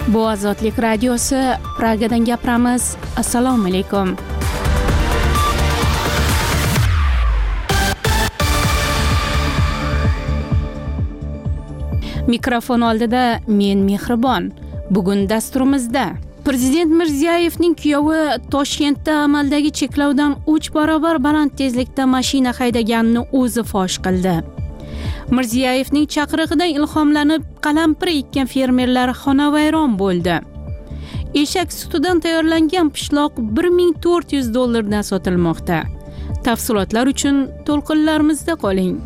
Bu Ozodlik radiosi, Pragadan gapiramiz. Assalomu alaykum. Mikrofon oldida men Mehribon. Bugun dasturimizda Prezident Mirziyoyevning kuyovi Toshkentda amaldagi cheklovdan 3 barobar baland tezlikda mashina haydaganini o'zi fosh qildi. Mirziyoyevning chaqirig'idan ilhomlanib qalampir ekkan fermerlar xonavayron bo'ldi. Eshak sutidan tayyorlangan pishloq $1400 dan sotilmoqda. Tafsilotlar uchun to'lqinlarimizda qoling.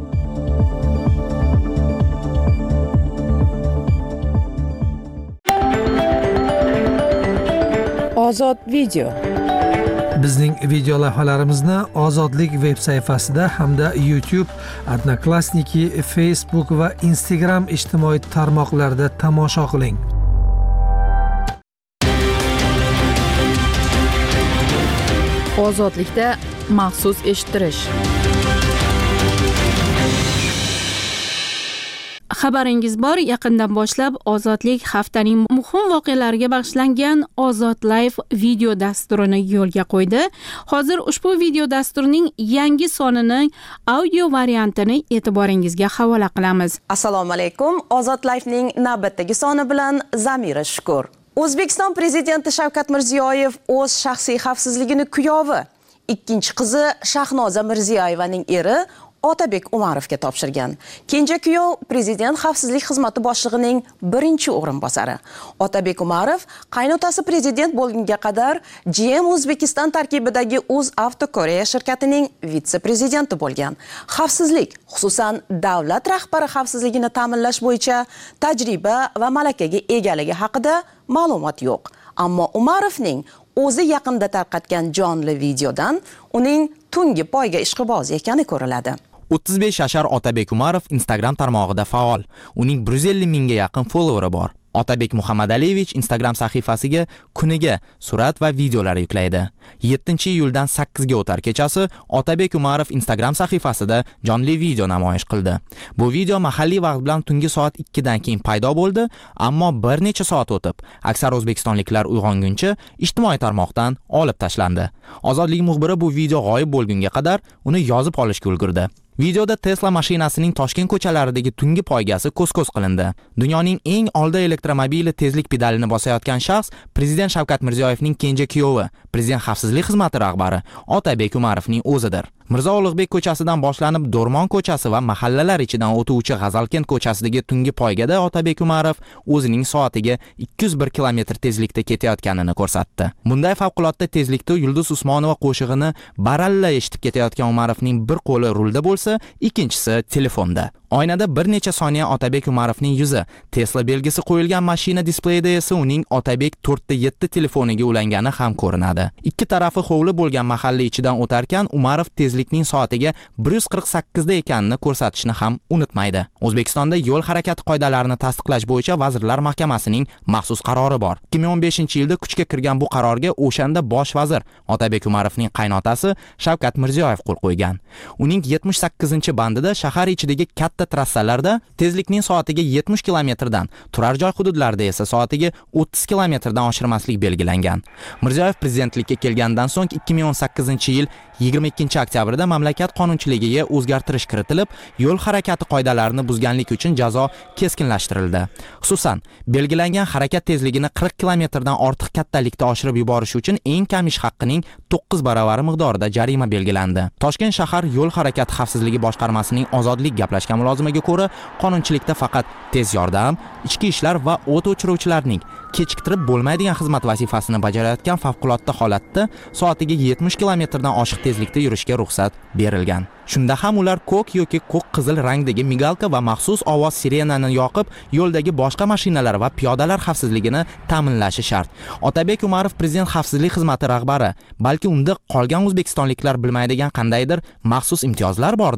Ozod video. Bizning video lavhalarimizni Ozodlik veb sayfasida hamda YouTube, Odnoklassniki, Facebook va Instagram ijtimoiy tarmoqlarida tomosha qiling. Ozodlikda maxsus eshittirish. Xabaringiz bor, yaqindan boshlab Ozodlik haftaning muhim voqealariga bag'ishlangan Ozod Live video dasturini yo'lga qo'ydi. Hozir ushbu video dasturining yangi sonining audio variantini e'tiboringizga havola qilamiz. Assalomu alaykum. Ozod Live'ning navbatdagi soni bilan Zamira Shukur. O'zbekiston prezidenti Shavkat Mirziyoyev o'z shaxsiy xavfsizligini kuyovi, ikkinchi qizi Shahnoza Mirziyoyevaning eri Otabek Umarovga topshirgan. Kenja kuyov prezident xavfsizlik xizmati boshlig'ining birinchi o'rinbosari. Otabek Umarov qaynotasi prezident bo'lgunga qadar GM O'zbekiston tarkibidagi UzAvto Koreya shirkatining vitse-prezidenti bo'lgan. Xavfsizlik, xususan davlat rahbari xavfsizligini ta'minlash bo'yicha tajriba va malakaga egaligi haqida ma'lumot yo'q. Ammo Umarovning o'zi yaqinda tarqatgan jonli videodan uning tungi poyga ishqiboz ekani ko'riladi. 35 yashar Otabek Umarov Instagram tarmog'ida faol. Uning 150 mingga yaqin followeri bor. Otabek Muhammadaliyevich Instagram sahifasiga kuniga surat va videolar yuklaydi. 7-iyuldan 8ga o'tar kechasi Otabek Umarov Instagram sahifasida jonli video namoyish qildi. Bu video mahalliy vaqt bilan tungi soat 2 dan keyin paydo bo'ldi, ammo bir necha soat o'tib, aksar o'zbekistonliklar uyg'onguncha ijtimoiy tarmoqdan olib tashlandi. Ozodlik muxbiri bu video g'oyib bo'lgunga qadar uni yozib olishga ulgurdi. Videoda Tesla mashinasining Toshkent ko'chalaridagi tungi poygasi ko'z-ko'z qilindi. Dunyoning eng oldi elektromobili tezlik pedalini bosayotgan shaxs Prezident Shavkat Mirziyoyevning kenja kuyovi, Prezident xavfsizlik xizmati rahbari Otabek Umarovning o'zidir. Mirzo Ulug'bek ko'chasidan boshlanib Do'rmon ko'chasi va mahallalar ichidan o'tuvchi G'azalkent ko'chasidagi tungi poygada Otabek Umarov o'zining soatiga 201 km tezlikda ketayotganini ko'rsatdi. Bunday favqulodda tezlikda Yulduz Usmonova qo'shig'ini baralla eshitib ketayotgan Umarovning bir qo'li rulda bo'lsa, ikkinchisi telefonda. Oynada bir necha soniya Otabek Umarovning yuzi, Tesla belgisi qo'yilgan mashina displeyida esa uning Otabek 4-7 telefoniga ulangani ham ko'rinadi. Ikki tarafi hovli bo'lgan mahalla ichidan o'tarkan Umarov tezlikning soatiga 148 da ekanini ko'rsatishni ham unutmaydi. O'zbekistonda yo'l harakati qoidalarini tasdiqlash bo'yicha Vazirlar Mahkamasining maxsus qarori bor. 2015-yilda kuchga kirgan bu qarorga o'shanda bosh vazir Otabek Umarovning qaynotasi Shavkat Mirziyoyev qo'l qo'ygan. Uning 78-bandida shahar ichidagi katta trassalarda tezlikning soatiga 70 kilometrdan, turar joy hududlarida esa soatiga 30 kilometrdan oshirmaslik belgilangan. Mirziyoyev prezidentlikka kelgandan so'ng 2018-yil 22-oktyabrda mamlakat qonunchiligiga o'zgartirish kiritilib, yo'l harakati qoidalarini buzganlik uchun jazo keskinlashtirildi. Xususan, belgilangan harakat tezligini 40 kilometrdan ortiq kattalikda oshirib yuborish uchun eng kam ish haqqining 9 barovari miqdorida jarima belgilandi. Toshkent shahar yo'l harakati xavfsizligi boshqarmasining Ozodlik gaplashgan mulozimiga ko'ra, qonunchilikda faqat tez yordam, ichki ishlar va o't o'chiruvchilarning kechiktirib bo'lmaydigan xizmat vazifasini bajarayotgan favqulodda holatda soatiga 70 kilometrdan oshiq tezlikda yurishga ruxsat berilgan. Shunda ham ular ko'k yoki ko'k-qizil rangdagi migalka va maxsus ovoz sirenani yoqib, yo'ldagi boshqa mashinalar va piyodalar xavfsizligini ta'minlashi shart. Otabek Umarov Prezident xavfsizlik xizmati rahbari, balki unda qolgan o'zbekistonliklar bilmaydigan qandaydir maxsus imtiyozlar bordir.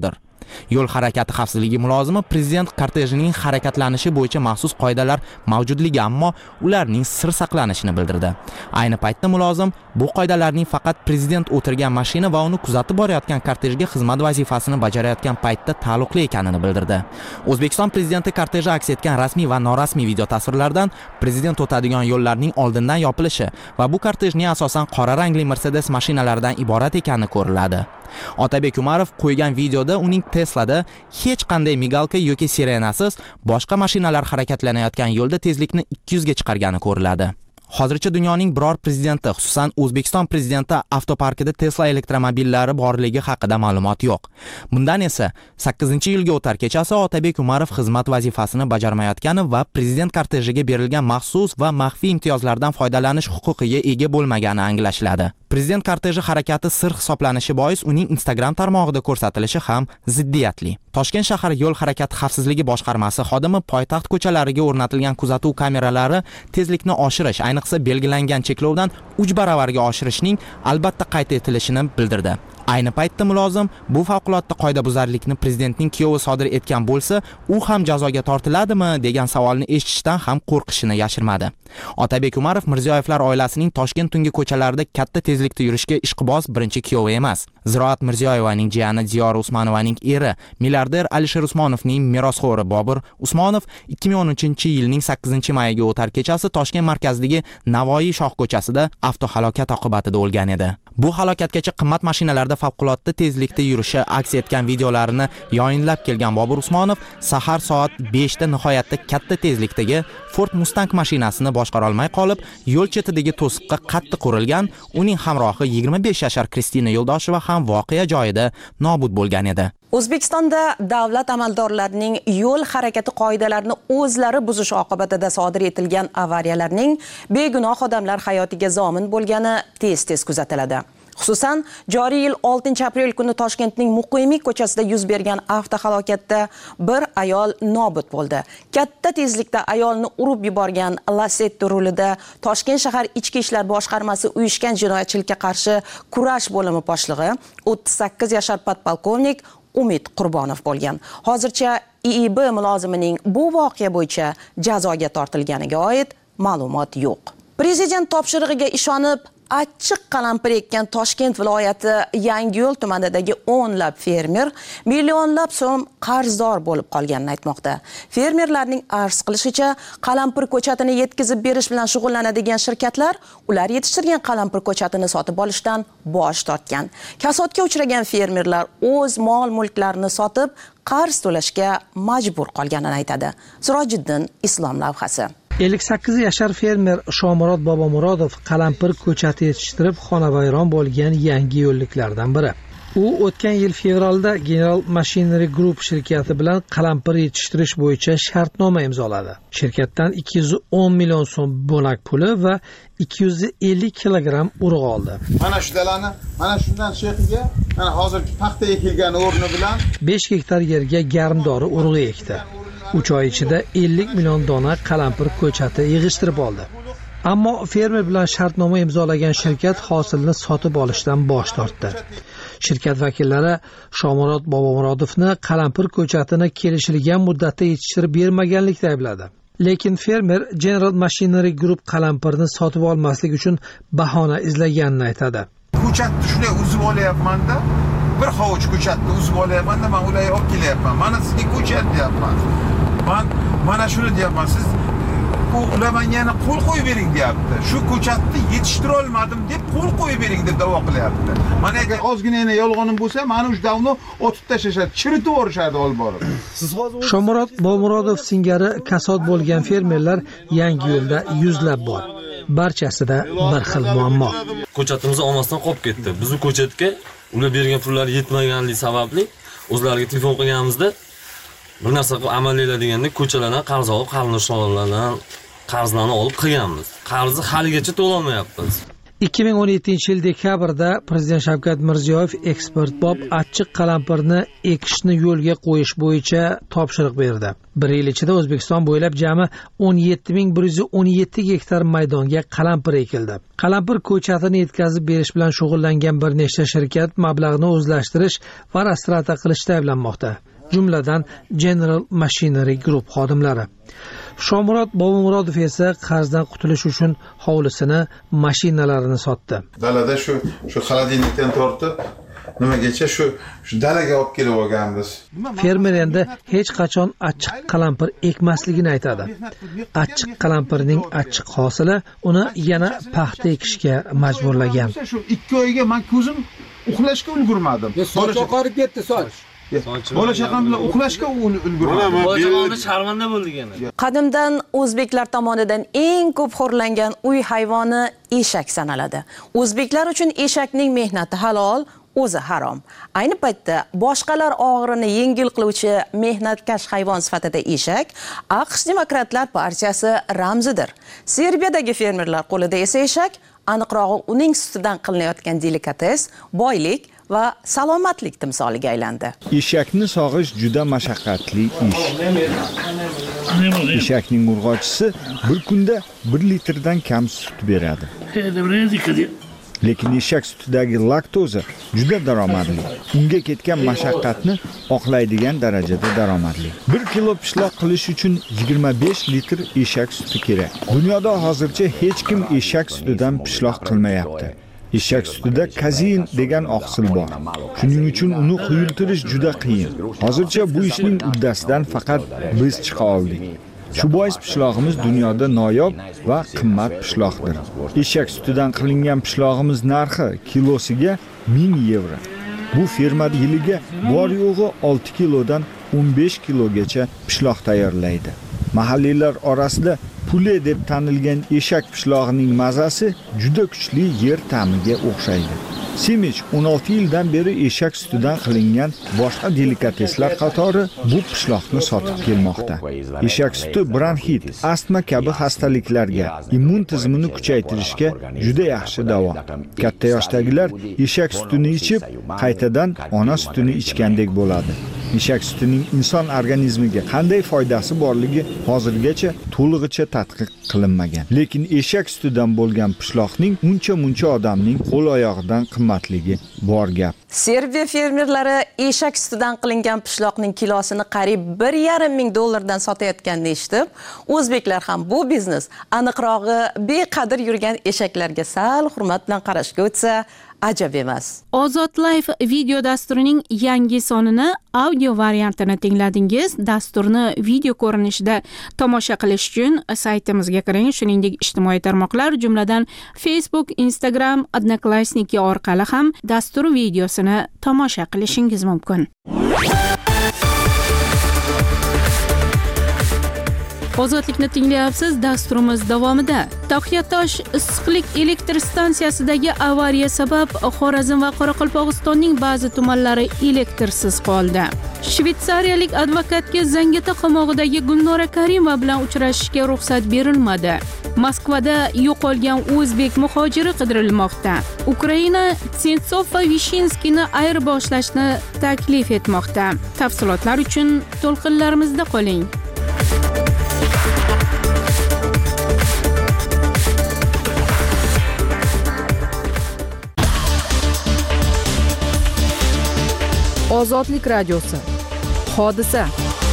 Yo'l harakati xavfsizligi mulozimi prezident kortejining harakatlanishi bo'yicha maxsus qoidalar mavjudligi, ammo ularning sir saqlanishini bildirdi. Ayni paytda mulozim bu qoidalarning faqat prezident o'tirgan mashina va uni kuzatib borayotgan kortejga xizmat vazifasini bajarayotgan paytda taalluqli ekanini bildirdi. O'zbekiston prezidenti korteji aks etgan rasmiy va norasmiy video tasvirlardan prezident o'tadigan yo'llarning oldindan yopilishi va bu kortejning asosan qora rangli Mercedes mashinalaridan iborat ekani ko'riladi. Otabek Umarov qo'ygan videoda uning Tesla'da hech qanday migalka yoki sirenasiz boshqa mashinalar harakatlanayotgan yo'lda tezlikni 200 ga chiqargani ko'riladi. Hozircha dunyoning biror prezidenti, xususan O'zbekiston prezidenti avtoparkida Tesla elektromobillari borligi haqida ma'lumot yo'q. Bundan esa 8-yilga o'tar kechasi Otabek Umarov xizmat vazifasini bajarmayotgani va prezident kortejiga berilgan maxsus va maxfiy imtiyozlardan foydalanish huquqiga ega bo'lmagani anglashiladi. Prezident korteji harakati sir hisoblanishi bois uning Instagram tarmog'ida ko'rsatilishi ham ziddiyatli. Toshkent shahar yo'l harakati xavfsizligi boshqarmasi xodimi poytaxt ko'chalariga o'rnatilgan kuzatuv kameralari tezlikni oshirish, ayniqsa belgilangan cheklovdan 3 baravarga oshirishning albatta qayd etilishini bildirdi. Ayni paytda mulozim bu favqulodda qoidabuzarlikni prezidentning kuyovi sodir etgan bo'lsa, u ham jazoga tortiladimi degan savolni eshitishdan ham qo'rqishini yashirmadi. Otabek Umarov Mirziyoyevlar oilasining Toshkent tungi ko'chalarida katta tezlikda yurishga ishqiboz birinchi kuyovi emas. Ziroat Mirziyoyevaning jiyani Diyora Usmonovaning eri, milliarder Alisher Usmonovning merosxo'ri Bobur Usmonov 2013-yilning 8-mayiga o'tar kechasi Toshkent markazidagi Navoiy Shoh ko'chasida avtohalokat oqibatida o'lgan edi. Bu halokatgacha qimmat mashinalarda favqulodda tezlikda yurishi aks etgan videolarini yoyinlab kelgan Bobur Usmonov sahar soat 5 da nihoyatda katta tezlikdagi Ford Mustang mashinasini boshqara olmay qolib, yo'l chetidagi to'siqqa qattiq urilgan. Uning hamrohi 25 yashar Kristina Yo'ldosheva ham voqea joyida nobud bo'lgan edi. O'zbekistonda davlat amaldorlarining yo'l harakati qoidalarini o'zlari buzish oqibatida sodir etilgan avariyalarning begunoh odamlar hayotiga zomin bo'lgani tez-tez kuzatiladi. Xususan, joriy yil 6-aprel kuni Toshkentning Muqimiy ko'chasida yuz bergan avtohalokatda bir ayol nobud bo'ldi. Katta tezlikda ayolni urib yuborgan Lacetti rulida Toshkent shahar Ichki ishlar boshqarmasi uyushgan jinoyatchilikka qarshi kurash bo'limi boshlig'i 38 yashar podpolkovnik Umid Qurbonov bo'lgan. Hozircha IIB mulozimining bu voqea bo'yicha jazoga tortilganiga oid ma'lumot yo'q. Prezident topshirig'iga ishonib achchiq qalampir ekkan Toshkent viloyati Yangiyo'l tumanidagi o'nlab fermer millionlab so'm qarzdor bo'lib qolganini aytmoqda. Fermerlarning arz qilishicha, qalampir ko'chatini yetkazib berish bilan shug'ullanadigan shirkatlar ular yetishtirgan qalampir ko'chatini sotib olishdan bosh tortgan. Kasodga uchragan fermerlar o'z mol-mulklarini sotib, qarz to'lashga majbur qolganini aytadi. Sirojiddin Islom lavhasi. 58 yashar fermer Shomurod Bobomurodov qalampir ko'chati yetishtirib xonavayron bo'lgan yangi yo'lliklardan biri. U o'tgan yil fevralda General Machinery Group shirkati bilan qalampir yetishtirish bo'yicha shartnoma imzoladi. Shirkatdan 210 million so'm bonak puli va 250 kilogramm urug' oldi. Mana shu dalani, mana shundan shexiga, mana hozir paxta ekilgan o'rni bilan 5 gektar yerga garmdori urug' ekdi. 3 oy ichida 50 million dona qalampir ko'chati yig'ishtirib oldi. Ammo fermer bilan shartnoma imzolagan shirkat hosilni sotib olishdan bosh tortdi. Shirkat vakillari Shomurod Bobomurodovni qalampir ko'chatini kelishilgan muddatda yetishtirib bermaganlikda aybladi. Lekin fermer General Machinery Group qalampirni sotib olmaslik uchun bahona izlaganini aytadi. Ko'chatni shunday uzib olyapman-da, bir hovuch ko'chatni uzib olyapman-da, men ularga olib kelyapman. Mana sizga ko'chat deyapman. Mana shuni deyapman, siz ular menga yana qo'l qo'yib bering deyapti. Shu ko'chatni yetishtirib olmadim deb qo'l qo'yib bering deb da'vo qilyapti. Mana agar ozgina yolg'onim bo'lsa, mana shu davni otib tashlashadi, chiritib yuborishadi olib borib. Shomurod Bobomurodov singari kasod bo'lgan fermerlar Yangiyo'lda yuzlab bor. Barchasida bir xil muammo. Ko'chatimizni olmasdan qolib ketdi. Biz bu ko'chatga ular bergan pullar yetmaganligi sababli o'zlariga telefon qilganimizda bir narsa qilib amallaylar deganda ko'chalardan qarz olib, qarindoshlardan qarzlarni olib qilganmiz. Qarzni haligacha to'lolmayapmiz. 2017 yil dekabrda Prezident Shavkat Mirziyoyev eksportbop achchiq qalampirni ekishni yo'lga qo'yish bo'yicha topshiriq berdi. Bir yil ichida O'zbekiston bo'ylab jami 17.117 gektar maydonga qalampir ekildi. Qalampir ko'chatini yetkazib berish bilan shug'ullangan bir nechta shirkat mablag'ni o'zlashtirish va rastrata qilishda ayblanmoqda. Jumladan General Machinery Group xodimlari. Shomurod Bobomurodov esa qarzdan qutulish uchun hovlisini, mashinalarini sotdi. Dalada shu xolodilnikdan tortib nimagacha shu dalaga olib kelib olganmiz. Fermer endi hech qachon achchiq qalampir ekmasligini aytadi. Achchiq qalampirning achchiq hosili uni yana paxta ekishga majburlagan. Shu 2 oyga men ko'zim uxlashga ulgurmadim. Soch oqarib ketdi, soch. Bola chaqam bilan uxlashga ulgurmadim. Bola chaqamda sharmanda bo'ldik yana. Qadimdan o'zbeklar tomonidan eng ko'p xo'rlangan uy hayvoni eshak sanaladi. O'zbeklar uchun eshakning mehnati halol, o'zi harom. Ayni paytda boshqalar og'irini yengil qiluvchi mehnatkash hayvon sifatida eshak AQSh Demokratlar partiyasi ramzidir. Serbiyadagi fermerlar qo'lida esa eshak, aniqrog'i uning sutidan qilinayotgan delikates, boylik va salomatlik timsoliga aylandi. Eshakni sog'ish juda mashaqqatli ish. Eshakning urg'ochisi bir kunda 1 litrdan kam sut beradi. Lekin eshak sutidagi laktoza juda daromadli. Unga ketgan mashaqqatni oqlaydigan darajada daromadli. 1 kilo pishloq qilish uchun 25 litr eshak suti kerak. Dunyoda hozircha hech kim eshak sutidan pishloq qilmayapti. Eshak sutida kazein degan oqsil bor. Shuning uchun uni quyultirish juda qiyin. Hozircha bu ishning uddasidan faqat biz chiqa oldik. Shu bois pishlog'imiz dunyoda noyob va qimmat pishloqdir. Eshak sutidan qilingan pishlog'imiz narxi kilosiga 1000 yevro. Bu fermada yiliga bor yo'g'i 6 kilodan 15 kilogacha pishloq tayyorlaydi. Mahalliylar orasida pule deb tanilgan eshak pishlog'ining mazasi juda kuchli yer ta'miga o'xshaydi. Semich 16 yildan beri eshak sutidan qilingan boshqa delikateslar qatori bu pishloqni sotib kelmoqda. Eshak suti bronxit, astma kabi xastaliklarga, immun tizimini kuchaytirishga juda yaxshi davo. Katta yoshdagilar eshak sutini ichib, qaytadan ona sutini ichgandek bo'ladi. Eshak sutining inson organizmiga qanday foydasi borligi hozirgacha to'lig'icha tadqiq qilinmagan. Lekin eshak sutidan bo'lgan pishloqning muncha odamning qo'l-oyog'idan qimmatligi bor gap. Serbiya fermerlari eshak sutidan qilingan pishloqning kilosini qariyb 1,5 ming dollardan sotayotganini eshitib, o'zbeklar ham bu biznes, aniqrog'i beqadr yurgan eshaklarga sal hurmat bilan qarashga o'tsa, ajab emas. Ozod Life video dasturining yangi sonini audio variantini tingladingiz. Dasturni video ko'rinishida tomosha qilish uchun saytimizga kiring. Shuningdek, ijtimoiy tarmoqlar, jumladan Facebook, Instagram, Odnoklassniki orqali ham dastur videosini tomosha qilishingiz mumkin. Ozodlikni tinglayapsiz. Dasturimiz davomida Taxyatosh issiqlik elektr stansiyasidagi avariya sabab Xorazm va Qoraqalpog'istonning ba'zi tumanlari elektrsiz qoldi. Shvetsariyalik advokatga Zangata qamog'idagi Gulnora Karimova bilan uchrashishga ruxsat berilmadi. Moskvada yo'qolgan o'zbek muhojiri qidirilmoqda. Ukraina Sentsov va Vishinskini ayirboshlashni taklif etmoqda. Tafsilotlar uchun to'lqinlarimizda qoling. Ozodlik radiosi. Hodisa.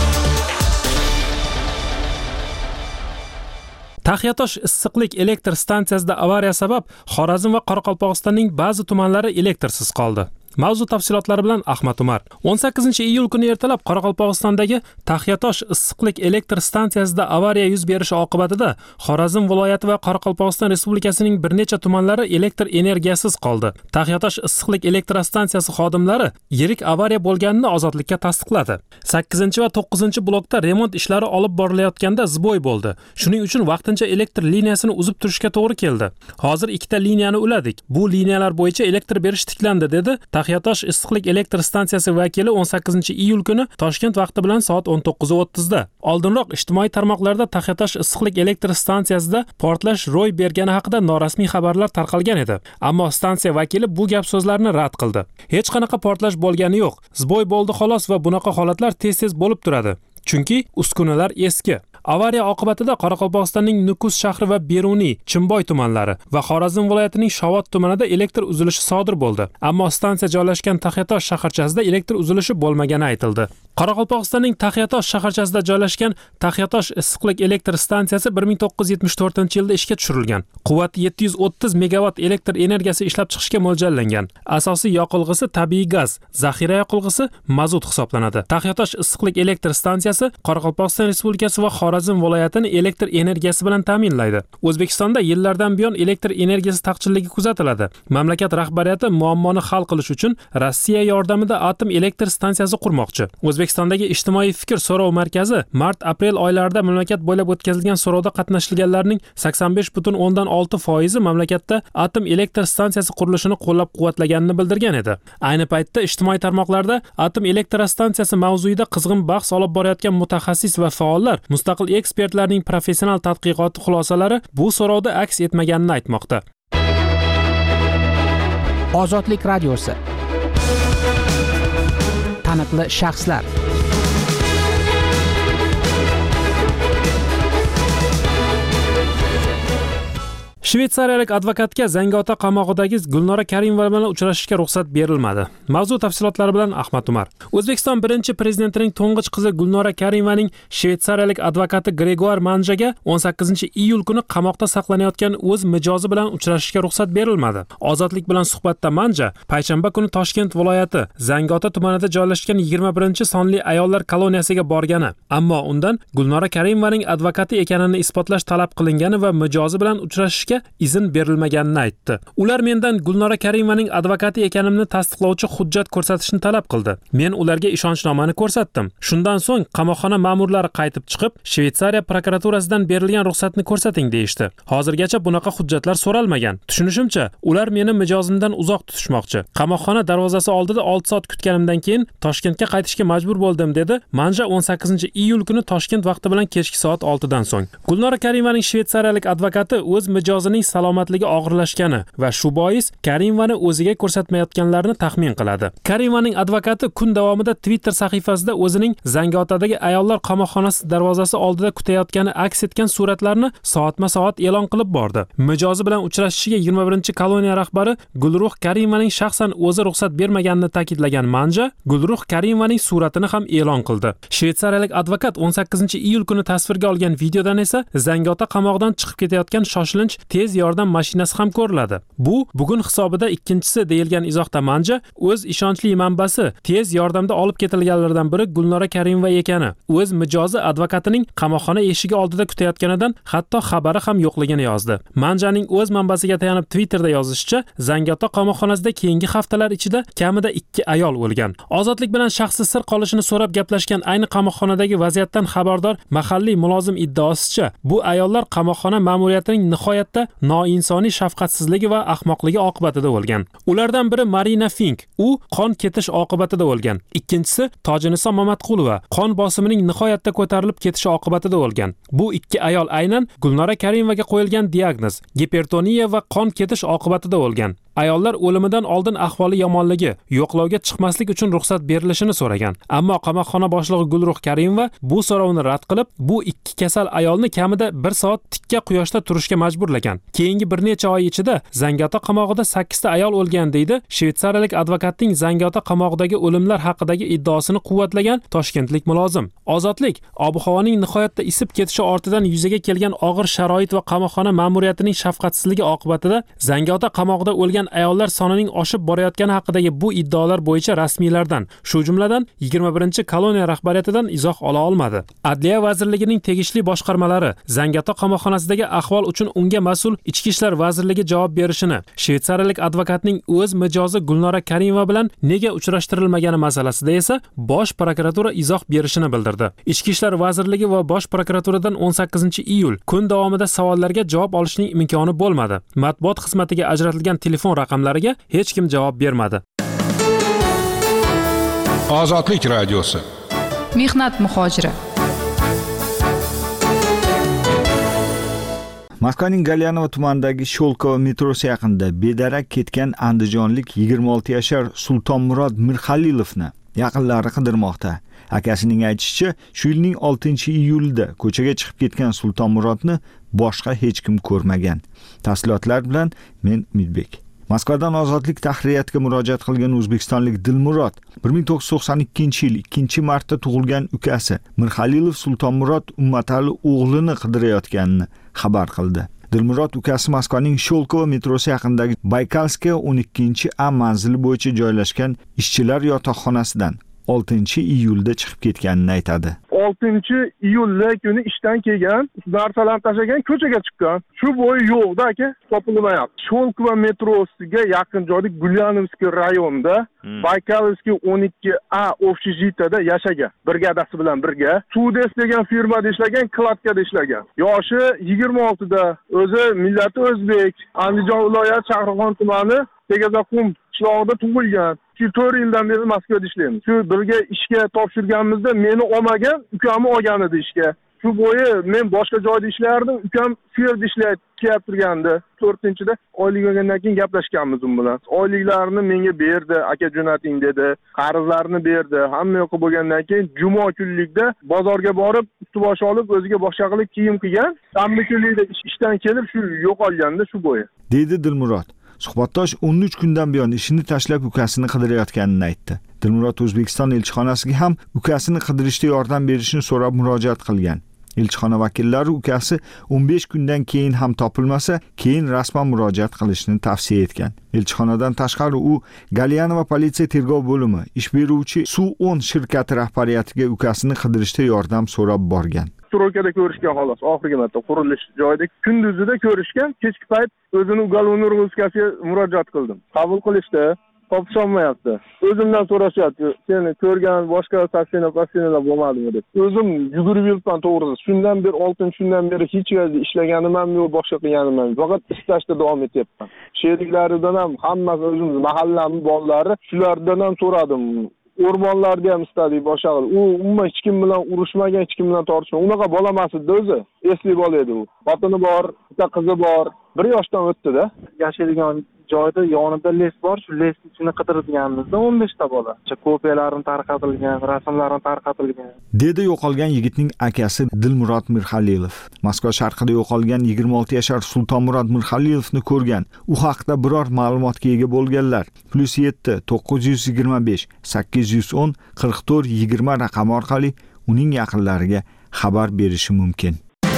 Taxyatosh issiqlik elektr stansiyasida avariya sabab Xorazm va Qoraqalpog'istonning ba'zi tumanlari elektrsiz qoldi. Mavzu tafsilotlari bilan Ahmad Umar. 18-iyul kuni ertalab Qoraqalpog'istondagi Taxyatosh issiqlik elektr stansiyasida avariya yuz berishi oqibatida Xorazm viloyati va Qoraqalpog'iston Respublikasining bir necha tumanlari elektr energiyasiz qoldi. Taxyatosh issiqlik elektr stansiyasi xodimlari yirik avariya bo'lganini Ozodlikka tasdiqladi. 8 va 9 blokda remont ishlari olib borilayotganda zboy bo'ldi. Shuning uchun vaqtincha elektr liniyasini uzib turishga to'g'ri keldi. Hozir 2 ta liniyani uladik. Bu liniyalar bo'yicha elektr berish tiklandi, dedi Taxiatosh issiqlik elektr stansiyasi vakili 18-iyul kuni Toshkent vaqti bilan soat 19:30 da oldinroq ijtimoiy tarmoqlarda Taxiatosh issiqlik elektr stansiyasida portlash ro'y bergani haqida norasmiy xabarlar tarqalgan edi. Ammo stansiya vakili bu gap so'zlarni rad qildi. Hech qanaqa portlash bo'lgani yo'q. Zboy bo'ldi xolos va bunaqa holatlar tez-tez bo'lib turadi. Chunki uskunalar eski. Avariya oqibatida Qoraqalpog'istonning Nukus shahri va Beruniy, Chimboy tumanlari va Xorazm viloyatining Shovot tumanida elektr uzilishi sodir bo'ldi. Ammo stansiya joylashgan Taxiatosh shaharchasida elektr uzilishi bo'lmagani aytildi. Qoraqalpog'istonning Taxiatosh shaharchasida joylashgan Taxiatosh issiqlik elektr stansiyasi 1974-yilda ishga tushirilgan. Quvvati 730 megavat elektr energiyasi ishlab chiqishga mo'ljallangan. Asosiy yoqilg'isi tabiiy gaz, zaxira yoqilg'isi mazut hisoblanadi. Taxiatosh issiqlik elektr stansiyasi Qoraqalpog'iston Respublikasi va Xorazm viloyatini elektr energiyasi bilan ta'minlaydi. O'zbekistonda yillardan buyon elektr energiyasi taqchilligi kuzatiladi. Mamlakat rahbariyati muammoni hal qilish uchun Rossiya yordamida atom elektr stansiyasi qurmoqchi. O'zbekistondagi ijtimoiy fikr so'rov markazi mart-aprel oylarida mamlakat bo'ylab o'tkazilgan so'rovda qatnashganlarning 85.6% mamlakatda atom elektr stansiyasi qurilishini qo'llab-quvvatlaganini bildirgan edi. Ayni paytda ijtimoiy tarmoqlarda atom elektr stansiyasi mavzuida qizg'in bahs olib borayotgan mutaxassis va faollar mustaqil ekspertlarning professional tadqiqoti xulosalari bu so'rovda aks etmaganini aytmoqda. Ozodlik radiosi. Taniqli shaxslar. Shvetsariyalik advokatga Zangiota qamoqidagi Gulnora Karimova bilan uchrashishga ruxsat berilmadi. Mavzu tafsilotlari bilan Ahmad Umar. O'zbekiston birinchi prezidentining to'ng'ich qizi Gulnora Karimovaning shvetsariyalik advokati Gregor Manjaga 18-iyul kuni qamoqda saqlanayotgan o'z mijozi bilan uchrashishga ruxsat berilmadi. Ozodlik bilan suhbatda Manja payshanba kuni Toshkent viloyati Zangiota tumanida joylashgan 21-sonli ayollar koloniyasiga borgani, ammo undan Gulnora Karimovaning advokati ekanini isbotlash talab qilingani va mijozi bilan uchrashishga izn berilmaganini aytdi. Ular mendan Gulnora Karimovaning advokati ekanimni tasdiqlovchi hujjat ko'rsatishni talab qildi. Men ularga ishonchnomani ko'rsatdim. Shundan so'ng qamoqxona ma'murlari qaytib chiqib, Shvetsariya prokuraturasidan berilgan ruxsatni ko'rsating deyishdi. Hozirgacha bunaqa hujjatlar so'ralmagan. Tushunishimcha, ular meni mijozimdan uzoq tutishmoqchi. Qamoqxona darvozasi oldida 6 soat kutganimdan keyin Toshkentga qaytishga majbur bo'ldim, dedi Manja 18-iyul kuni Toshkent vaqti bilan kechki soat 6 dan so'ng. Gulnora Karimovaning shvetsariyalik advokati o'z mijozining salomatligi og'irlashgani va shu bois Karimovani o'ziga ko'rsatmayotganlarini taxmin qiladi. Karimovaning advokati kun davomida Twitter sahifasida o'zining Zangiotadagi ayollar qamoqxonasi darvozasi oldida kutayotgani aks etgan suratlarni soatma-soat e'lon qilib bordi. Mijozi bilan uchrashishiga 21-koloniya rahbari Gulruh Karimovaning shaxsan o'zi ruxsat bermaganini ta'kidlagan Manja, Gulruh Karimovaning suratini ham e'lon qildi. Shvetsariyalik advokat 18-iyul kuni tasvirga olgan videodan esa Zangiota qamoqdan chiqib ketayotgan shoshilinch tez yordam mashinasi ham ko'riladi. Bu bugun hisobida ikkinchisi deyilgan izohda Manja o'z ishonchli manbasi tez yordamda olib ketilganlardan biri Gulnora Karimova ekani, o'z mijozi advokatining qamoqxona eshigi oldida kutayotganidan hatto xabari ham yo'qligini yozdi. Manjaning o'z manbasiga tayanib Twitterda yozishicha, Zangiota qamoqxonasida keyingi haftalar ichida kamida 2 ayol o'lgan. Ozodlik bilan shaxsi sir qolishini so'rab gaplashgan ayni qamoqxonadagi vaziyatdan xabardor mahalliy mulozim iddaosicha, bu ayollar qamoqxona ma'muriyatining nihoyatda noinsoniy shafqatsizligi va ahmoqligi oqibatida o'lgan. Ulardan biri Marina Fink, u qon ketish oqibatida o'lgan. Ikkinchisi Tojinison Mamatqulova, qon bosimining nihoyatda ko'tarilib ketishi oqibatida o'lgan. Bu 2 ayol aynan Gulnora Karimovaga qo'yilgan diagnoz gipertoniya va qon ketish oqibatida o'lgan. Ayollar o'limidan oldin ahvoli yomonligi, yo'qlovga chiqmaslik uchun ruxsat berilishini so'ragan. Ammo qamoqxona boshlig'i Gulruh Karimova bu so'rovni rad qilib, bu 2 kasal ayolni kamida 1 soat tikka quyoshda turishga majburlagan. Keyingi bir necha oy ichida Zangiota qamoqida 8 ta ayol o'lgan, deydi shvetsariyalik advokatning Zangiota qamoqidagi o'limlar haqidagi iddaosini quvvatlagan toshkentlik mulozim. Ozodlik ob-havoning nihoyatda isib ketishi ortidan yuzaga kelgan og'ir sharoit va qamoqxona ma'muriyatining shafqatsizligi oqibatida Zangiota qamoqida o'lgan ayollar sonining oshib borayotgani haqidagi bu iddaolar bo'yicha rasmiylardan, shu jumladan 21-koloniya rahbariyatidan izoh ola olmadi. Adliya vazirligining tegishli boshqarmalari Zangiota qamoqxonasidagi ahvol uchun unga mas'ul Ichki ishlar vazirligi javob berishini, shvetsariyalik advokatning o'z mijozi Gulnora Karimova bilan nega uchrashtirilmagani masalasida esa bosh prokuratura izoh berishini bildirdi. Ichki ishlar vazirligi va bosh prokuraturadan 18-iyul kun davomida savollarga javob olishning imkoni bo'lmadi. Matbuot xizmatiga ajratilgan telefon raqamlariga hech kim javob bermadi. Ozodlik radiosi. Mehnat muhojiri. Moskvaning Galyanova tumanidagi Sholkovo metrosi yaqinida bedarak ketgan andijonlik 26 yashar Sultonmurod Mirxalilovni yaqinlari qidirmoqda. Akasining aytishicha, shu yilning 6-iyulida ko'chaga chiqib ketgan Sultonmurodni boshqa hech kim ko'rmagan. Tafsilotlar bilan men Umidbek. Moskvadan Ozodlik tahririyatiga murojaat qilgan o'zbekistonlik Dilmurod 1992-yil 2-martda tug'ilgan ukasi Mirxalilov Sultonmurod Ummatali o'g'lini qidirayotganini xabar qildi. Dilmurod ukasi Moskvaning Sholkovo metrosi yaqinidagi Baykalskaya 12-A manzili bo'yicha joylashgan ishchilar yotoqxonasidan 6-iyulda chiqib ketganini aytadi. 6-iyulda kuni ishdan kelgan, narsalarni tashlagan, ko'chaga chiqqan. Shu bo'yi yo'qda aka, topilmayapti. Sholkovo metrosiga yaqin joyda Gulyanovskiy rayonida Baykalskiy 12A общежитияda yashagan. Brigadasi bilan birga Sudes degan firmada ishlagan, kladkada ishlagan. Yoshi 26da, o'zi millati o'zbek, Andijon viloyati Shahrixon tumani Tegazaqum qishlog'ida tug'ilgan. 4 yildan beri Moskvada ishlaymiz. Shu birga ishga topshirganimizda meni olmagan, ukamni olgan edi ishga. Shu bo'yi men boshqa joyda ishlardim, ukam shu yerda ishlayotib turgandi. 4-da oylik olgandan keyin gaplashganmiz u bilan. Oyliklarini menga berdi, aka jo'nating dedi. Qarzlarini berdi. Hamma yo'q bo'lgandan keyin juma kunlikda bozorga borib, usti-bosh olib, o'ziga boshqa qilib kiyim qilgan. Shanba kunlikda ishdan kelib shu yo'qolganda shu bo'yi. Dedi Dilmurod. Suhbatdosh 13 kundan buyon ishini tashlab ukasini qidirayotganini aytdi. Dilmurod O'zbekiston elchixonasiga ham ukasini qidirishda yordam berishini so'rab murojaat qilgan. Elchixona vakillari ukasi 15 kundan keyin ham topilmasa, keyin rasman murojaat qilishni tavsiya etgan. Elchixonadan tashqari u Galyanova politsiya tergov bo'limi ish beruvchi Su-10 shirkati rahbariyatiga ukasini qidirishda yordam so'rab borgan. Strokada ko'rishgan xolos, oxirgi marta qurilish joyida kunduzida ko'rishgan, kechki payt o'zini uголовный rozыскasiga murojaat qildim. Qabul qilishdi, topsholmayapti. O'zimdan so'rashyapti, seni ko'rgan boshqa sotsiallar bo'lmadimi deb. O'zim yugurib yuribman to'g'risi. Shundan beri 6-shundan beri hech qayerda ishlaganim ham yo'q, boshqa qilganim ham. Faqat ishlashda davom etyapman. Sheriklaridan ham hammasi o'zimiz mahallamning bolalari, shulardan ham so'radim. O'rmonlarda ham istadik boshqa qilib. U umuman hech kim bilan urushmagan, hech kim bilan tortishmagan. Unaqa bola emas edi o'zi. Esli bola edi u. Xotini bor, bitta qizi bor. 1 yoshdan o'tdi-da. Yashaydigan joyda yonida les bor, shu les ichini qidirganimizda 15 ta bola. Kopiyalarini tarqatilgan, rasmlarini tarqatilgan. Dedi yo'qolgan yigitning akasi Dilmurod Mirxalilov. Moskva sharqida yo'qolgan 26 yashar Sultonmurod Mirxalilovni ko'rgan, u haqida biror ma'lumotga ega bo'lganlar +7 925 810 44 20 raqami orqali uning yaqinlariga xabar berishi mumkin.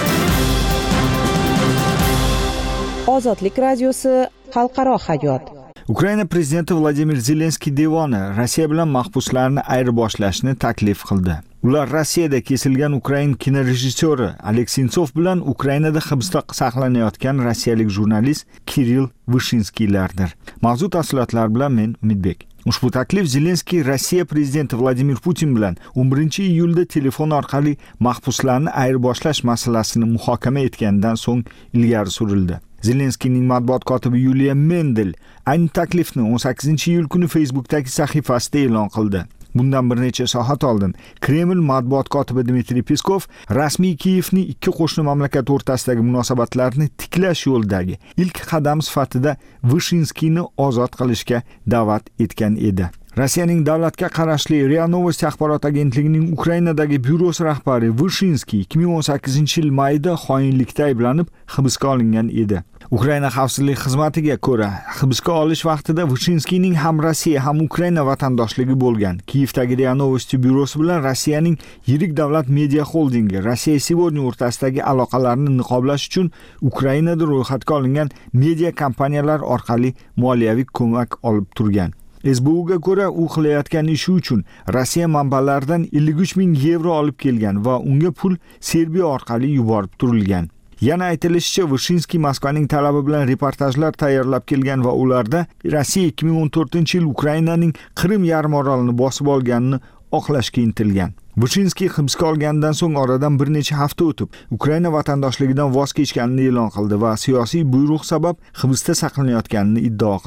Ozodlik radiosi xalqaro hayot. Ukraina prezidenti Vladimir Zelenskiy devoni Rossiya bilan mahbuslarni ayirboshlashni taklif qildi. Ular Rossiyada kesilgan Ukrain kinorejissyori Aleksensov bilan Ukrainada hibsda saqlanayotgan rossiyalik jurnalist Kirill Vyshinskiylardir. Mavzu tafsilotlar bilan men Umidbek. Ushbu taklif Zelenskiy Rossiya prezidenti Vladimir Putin bilan 11-iyulda telefon orqali mahbuslarni ayirboshlash masalasini muhokama etgandan so'ng ilgari surildi. Zelenskiyning matbuot kotibi Yuliya Mendel ayni taklifni 18-iyul kuni Facebookdagi sahifasida e'lon qildi. Bundan bir necha soat oldin Kreml matbuot kotibi Dmitriy Peskov rasmiy Kiyevning ikki qo'shni mamlakat o'rtasidagi munosabatlarni tiklash yo'lidagi ilk qadam sifatida Vyshinskiyni ozod qilishga da'vat etgan edi. Rossiyaning davlatga qarashli RIA Novosti axborot agentligining Ukrainadagi byurosi rahbari Vyshinskiy 2018-yil mayida xoinlikda ayblanib hibsga olingan edi. Ukraina xavfsizlik xizmatiga ko'ra, hibsga olish vaqtida Vyshinskiyning ham Rossiya ham Ukraina vatandoshlig'i bo'lgan. Kiyevdagi RIA Novosti byurosi bilan Rossiyaning yirik davlat media xoldingi Rossiya Сегодня o'rtasidagi aloqalarni niqoblash uchun Ukrainada ro'yxatga olingan media kompaniyalar orqali moliyaviy ko'mak olib turgan. SBUga ko'ra, u qilayotgan ishi uchun Rossiya manbalaridan 53 ming yevro olib kelgan va unga pul Serbiya orqali yuborib turilgan. Yana aytilishicha, Vyshinskiy Moskvaning talabi bilan reportajlar tayyorlab kelgan va ularda Rossiya 2014-yil Ukrainaning Qrim yarimorolini bosib olganini oqlashga intilgan. Vyshinskiy hibsga olgandan so'ng oradan bir necha hafta o'tib, Ukraina vatandoshligidan voz kechganini e'lon qildi va siyosiy buyruq sabab hibsda saqlanayotganini iddao qildi.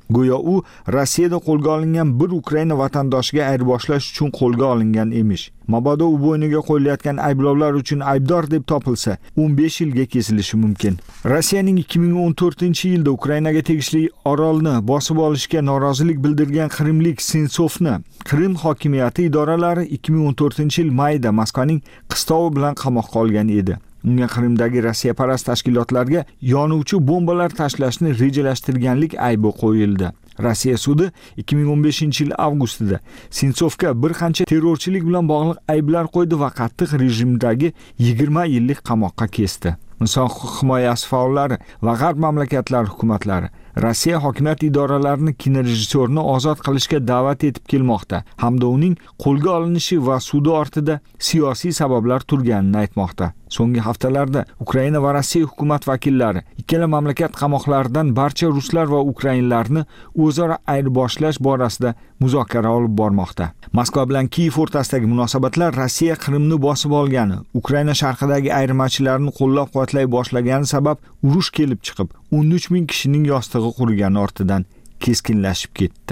Go'yo u Rossiyada qo'lga olingan bir Ukraina vatandoshiga ayirboshlash uchun qo'lga olingan emish. Mabodo u bo'yniga qo'yilayotgan ayblovlar uchun aybdor deb topilsa, 15 yilga kesilishi mumkin. Rossiyaning 2014-yilda Ukrainaga tegishli orolni bosib olishga norozilik bildirgan qrimlik Sentsovni Qrim hokimiyati idoralari 2014-yil mayda Moskvaning qistovi bilan qamoqqa olgan edi. Unga Qrimdagi Rossiyaparast tashkilotlarga yonuvchi bombalar tashlashni rejalashtirganlik aybi qo'yildi. Rossiya sudi 2015-yil avgustida Sentsovga bir qancha terrorchilik bilan bog'liq ayblar qo'ydi va qattiq rejimdagi 20 yillik qamoqqa kesdi. Inson huquq himoyasi faollari va g'arb mamlakatlari hukumatlari Rossiya hokimiyat idoralarini kinorejissyorni ozod qilishga da'vat etib kelmoqda hamda uning qo'lga olinishi va sudi ortida siyosiy sabablar turganini aytmoqda. So'nggi haftalarda Ukraina va Rossiya hukumat vakillari ikkala mamlakat qamoqlaridan barcha ruslar va ukrainlarni o'zaro ayirboshlash borasida muzokara olib bormoqda. Moskva bilan Kiyev o'rtasidagi munosabatlar Rossiya Qrimni bosib olgani, Ukraina sharqidagi ayirmachilarni qo'llab-quvvatlay boshlagani sabab urush kelib chiqib, 13 ming kishining yostig'i qurgani ortidan keskinlashib ketdi.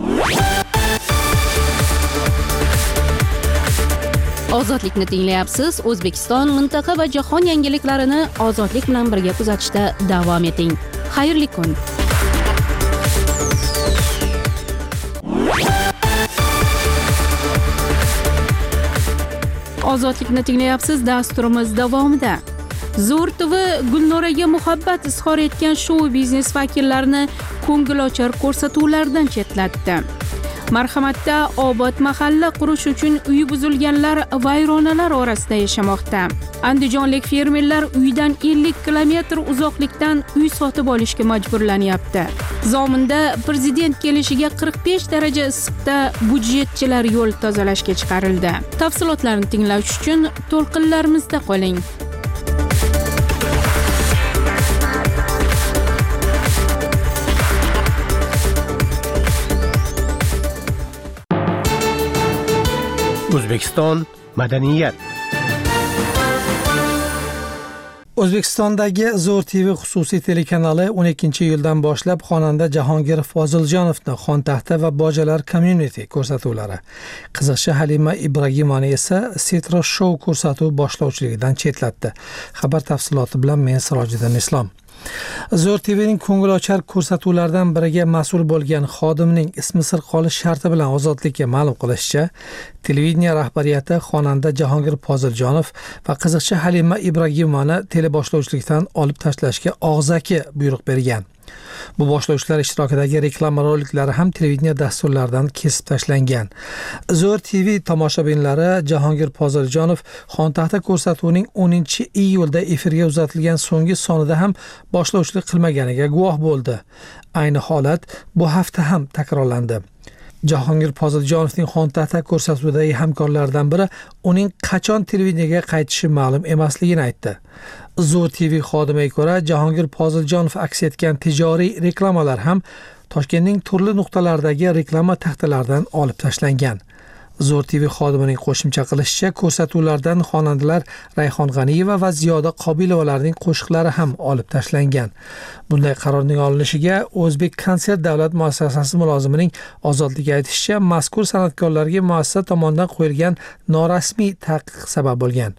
Ozodlikni tinglayapsiz. O'zbekiston, mintaqa va jahon yangiliklarini ozodlik bilan birga kuzatishda davom eting. Xayrli kun. Ozodlikni tinglayapsiz dasturimiz davomida. Zo'r TV Gulnoraga muhabbat izhor etgan shou biznes vakillarini ko'ngilochar ko'rsatuvlardan chetlatdi. Marhamatda obod mahalla qurish uchun uyi buzilganlar vayronalar orasida yashamoqda. Andijonlik fermerlar uydan 50 kilometr uzoqlikdan uy sotib olishga majburlanyapti. Zominda prezident kelishiga 45 daraja issiqda budjetchilar yo'l tozalashga chiqarildi. Tafsilotlarni tinglash uchun to'lqinlarimizda qoling. O'zbekiston madaniyat. O'zbekistondagi Zo'r TV xususiy telekanali 12-iyuldan boshlab xonanda Jahongir Poziljonovni Xontaxta va Bojalar Community ko'rsatuvlari, qiziqchi Halima Ibragimovani esa Citro Show ko'rsatuvi boshlovchiligidan chetlatdi. Xabar tafsiloti bilan men Sirojiddin Islom. Zo'r TVning ko'ngilochar ko'rsatuvlaridan biriga mas'ul bo'lgan xodimning ismi sir qolish sharti bilan ozodlikka ma'lum qilishicha, televideniya rahbariyati xonanda Jahongir Poziljonov va qiziqchi Halima Ibragimovani teleboshlovchilikdan olib tashlashga og'zaki buyruq bergan. Bu boshlovchilar ishtirokidagi reklama roliklari ham televideniya dasturlaridan kesib tashlangan. Zo'r TV tomoshabinlari Jahongir Poziljonov Xontaxta ko'rsatuvining 10-iyulda efirga uzatilgan so'nggi sonida ham boshlovchilik qilmaganiga guvoh bo'ldi. Ayni holat bu hafta ham takrorlandi. Jahongir Poziljonovning Xontaxta ko'rsatuvidagi hamkorlaridan biri uning qachon televideniyaga qaytishi ma'lum emasligini aytdi. Zo'r TV xodimiga ko'ra, Jahongir Poziljonov aks etgan tijoriy reklamalar ham Toshkentning turli nuqtalaridagi reklama taxtalaridan olib tashlangan. Zo'r TV xodimining qo'shimcha qilishicha, ko'rsatuvlardan xonandalar Rayhon G'aniyeva va Ziyoda Qobilovalarning qo'shiqlari ham olib tashlangan. Bunday qarorning olinishiga O'zbek konsert davlat muassasasi mulozimining ozodligi aytishicha, mazkur san'atkorlarga muassasa tomonidan qo'yilgan norasmiy taqiq sabab bo'lgan.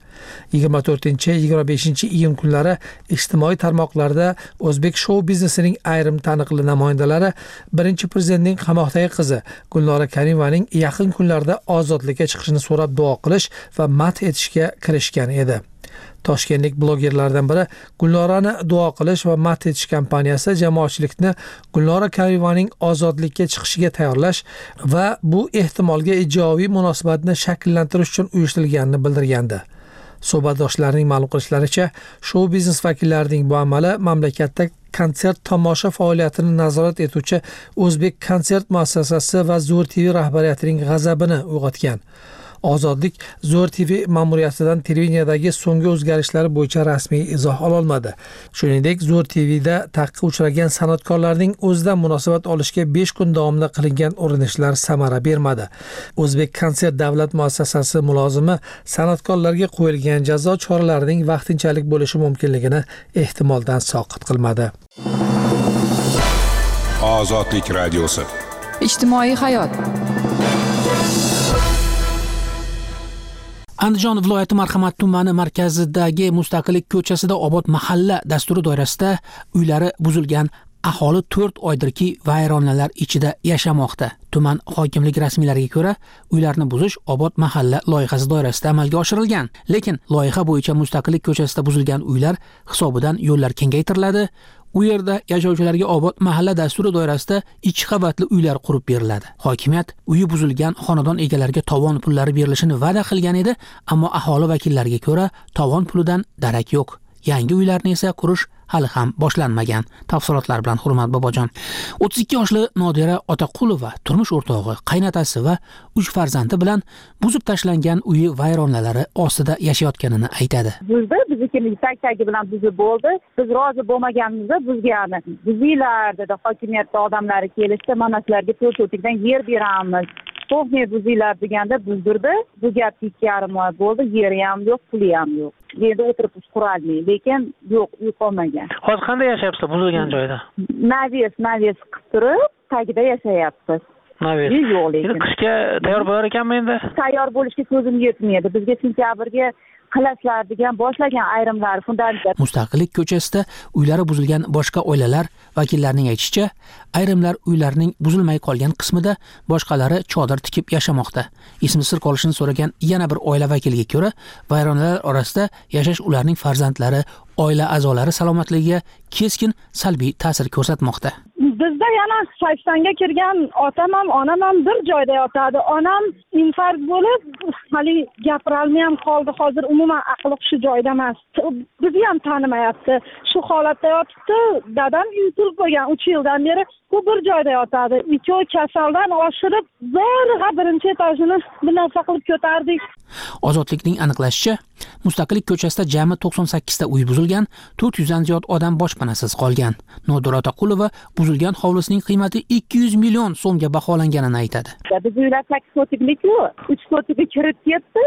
24-25 iyun kunlari ijtimoiy tarmoqlarda O'zbek shou biznesining ayrim taniqli namoyandalari birinchi prezidentning qamoqdagi qizi Gulnora Karimovaning yaqin kunlarda ozodlikka chiqishini so'rab duo qilish va madh etishga kirishgan edi. Toshkentlik blogerlardan biri Gulnorani duo qilish va madh etish kampaniyasi jamoatchilikni Gulnora Karimovaning ozodlikka chiqishiga tayyorlash va bu ehtimolga ijobiy munosabatni shakllantirish uchun uyushtirilganini bildirgandi. Suhbatdoshlarning ma'lum qilishlaricha, shou biznes vakillarining bu amali mamlakatda konsert tomosha faoliyatini nazorat etuvchi O'zbek konsert muassasasi va Zo'r TV rahbariyatining g'azabini uyg'otgan. Ozodlik Zo'r TV ma'muriyatidan televideniyadagi so'nggi o'zgarishlar bo'yicha rasmiy izoh ololmadi. Shuningdek, Zo'r TVda taqiqqa uchragan san'atkorlarning o'zidan munosabat olishga 5 kun davomida qilingan urinishlar samara bermadi. O'zbek konsert davlat muassasasi mulozimi san'atkorlarga qo'yilgan jazo choralarining vaqtinchalik bo'lishi mumkinligini ehtimoldan soqit qilmadi. Ozodlik radiosi. Ijtimoiy hayot. Andijon viloyati Marhamat tumani markazidagi Mustaqillik ko'chasida obod mahalla dasturi doirasida uylari buzilgan aholi 4 oydirki vayronalar ichida yashamoqda. Tuman hokimlik rasmiylariga ko'ra, uylarni buzish obod mahalla loyihasi doirasida amalga oshirilgan. Lekin loyiha bo'yicha Mustaqillik ko'chasida buzilgan uylar hisobidan yo'llar kengaytiriladi. U yerda yashovchilarga obod mahalla dasturi doirasida 2 qavatli uylar qurib beriladi. Hokimiyat uyi buzilgan xonadon egalariga tovon pullari berilishini va'da qilgan edi, ammo aholi vakillariga ko'ra tovon pulidan darak yo'q. Yangi uylarni esa qurish hali ham boshlanmagan. Tafsilotlar bilan Hurmat Bobojon. 32 yoshli Nodira Otaqulova turmush o'rtog'i, qaynotasi va 3 farzandi bilan buzib tashlangan uyi vayronalari ostida yashayotganini aytadi. Bizning tag-tagi bilan buzib bo'ldi. Biz rozi bo'lmaganimizda buzgani. Buzinglar dedi hokimiyat odamlari kelishdi, mana sizlarga 4 sotikdan yer beramiz. To'g'ri buzinglar deganda buzdirdi. Bu gap 2,5 oy bo'ldi. Yeri ham yo'q, puli ham yo'q. Yerda o'tirib qurolmaydi, lekin yo'q, uy qolmagan. Hozir qanday yashayapsiz buzilgan joyda? Naves qilib turib, tagida yashayapsiz. Naves. Yo'q lekin. Qishga tayyor bo'lar ekanmi endi? Tayyor bo'lishga ko'zim yetmaydi. Bizga sentyabrga qilasizlar degan boshlagan ayrimlar fundament. Mustaqillik ko'chasida uylari buzilgan boshqa oilalar vakillarining aytishicha, ayrimlar uylarning buzilmay qolgan qismida, boshqalari chodir tikib yashamoqda. Ismi sir qolishini so'ragan yana bir oila vakiliga ko'ra, vayronalar orasida yashash ularning farzandlari, oila a'zolari salomatligiga keskin salbiy ta'sir ko'rsatmoqda. Bizda yana 80ga kirgan otam ham, onam ham bir joyda yotadi. Onam infarkt bo'lib, hali gapirolmay ham qoldi. Hozir umuman aqli hushi joyida emas. Bizni ham tanimayapti. Shu holatda yotibdi. Dadam yutilib qo'ygan 3 yildan beri u bir joyda yotadi. Ikkovi kasaldan oshirib, zo'rg'a birinchi etajini bir narsa qilib ko'tardik. Ozodlikning aniqlashicha, Mustaqillik ko'chasida jami 98 ta uy buzilgan, 400 dan ziyod odam boshpanasiz qolgan. Nodira Otaqulova buzilgan hovlisining qiymati 200 million so'mga baholanganini aytadi. Biz uylar 8 sotiklik-ku, 3 sotikga kirib ketdi,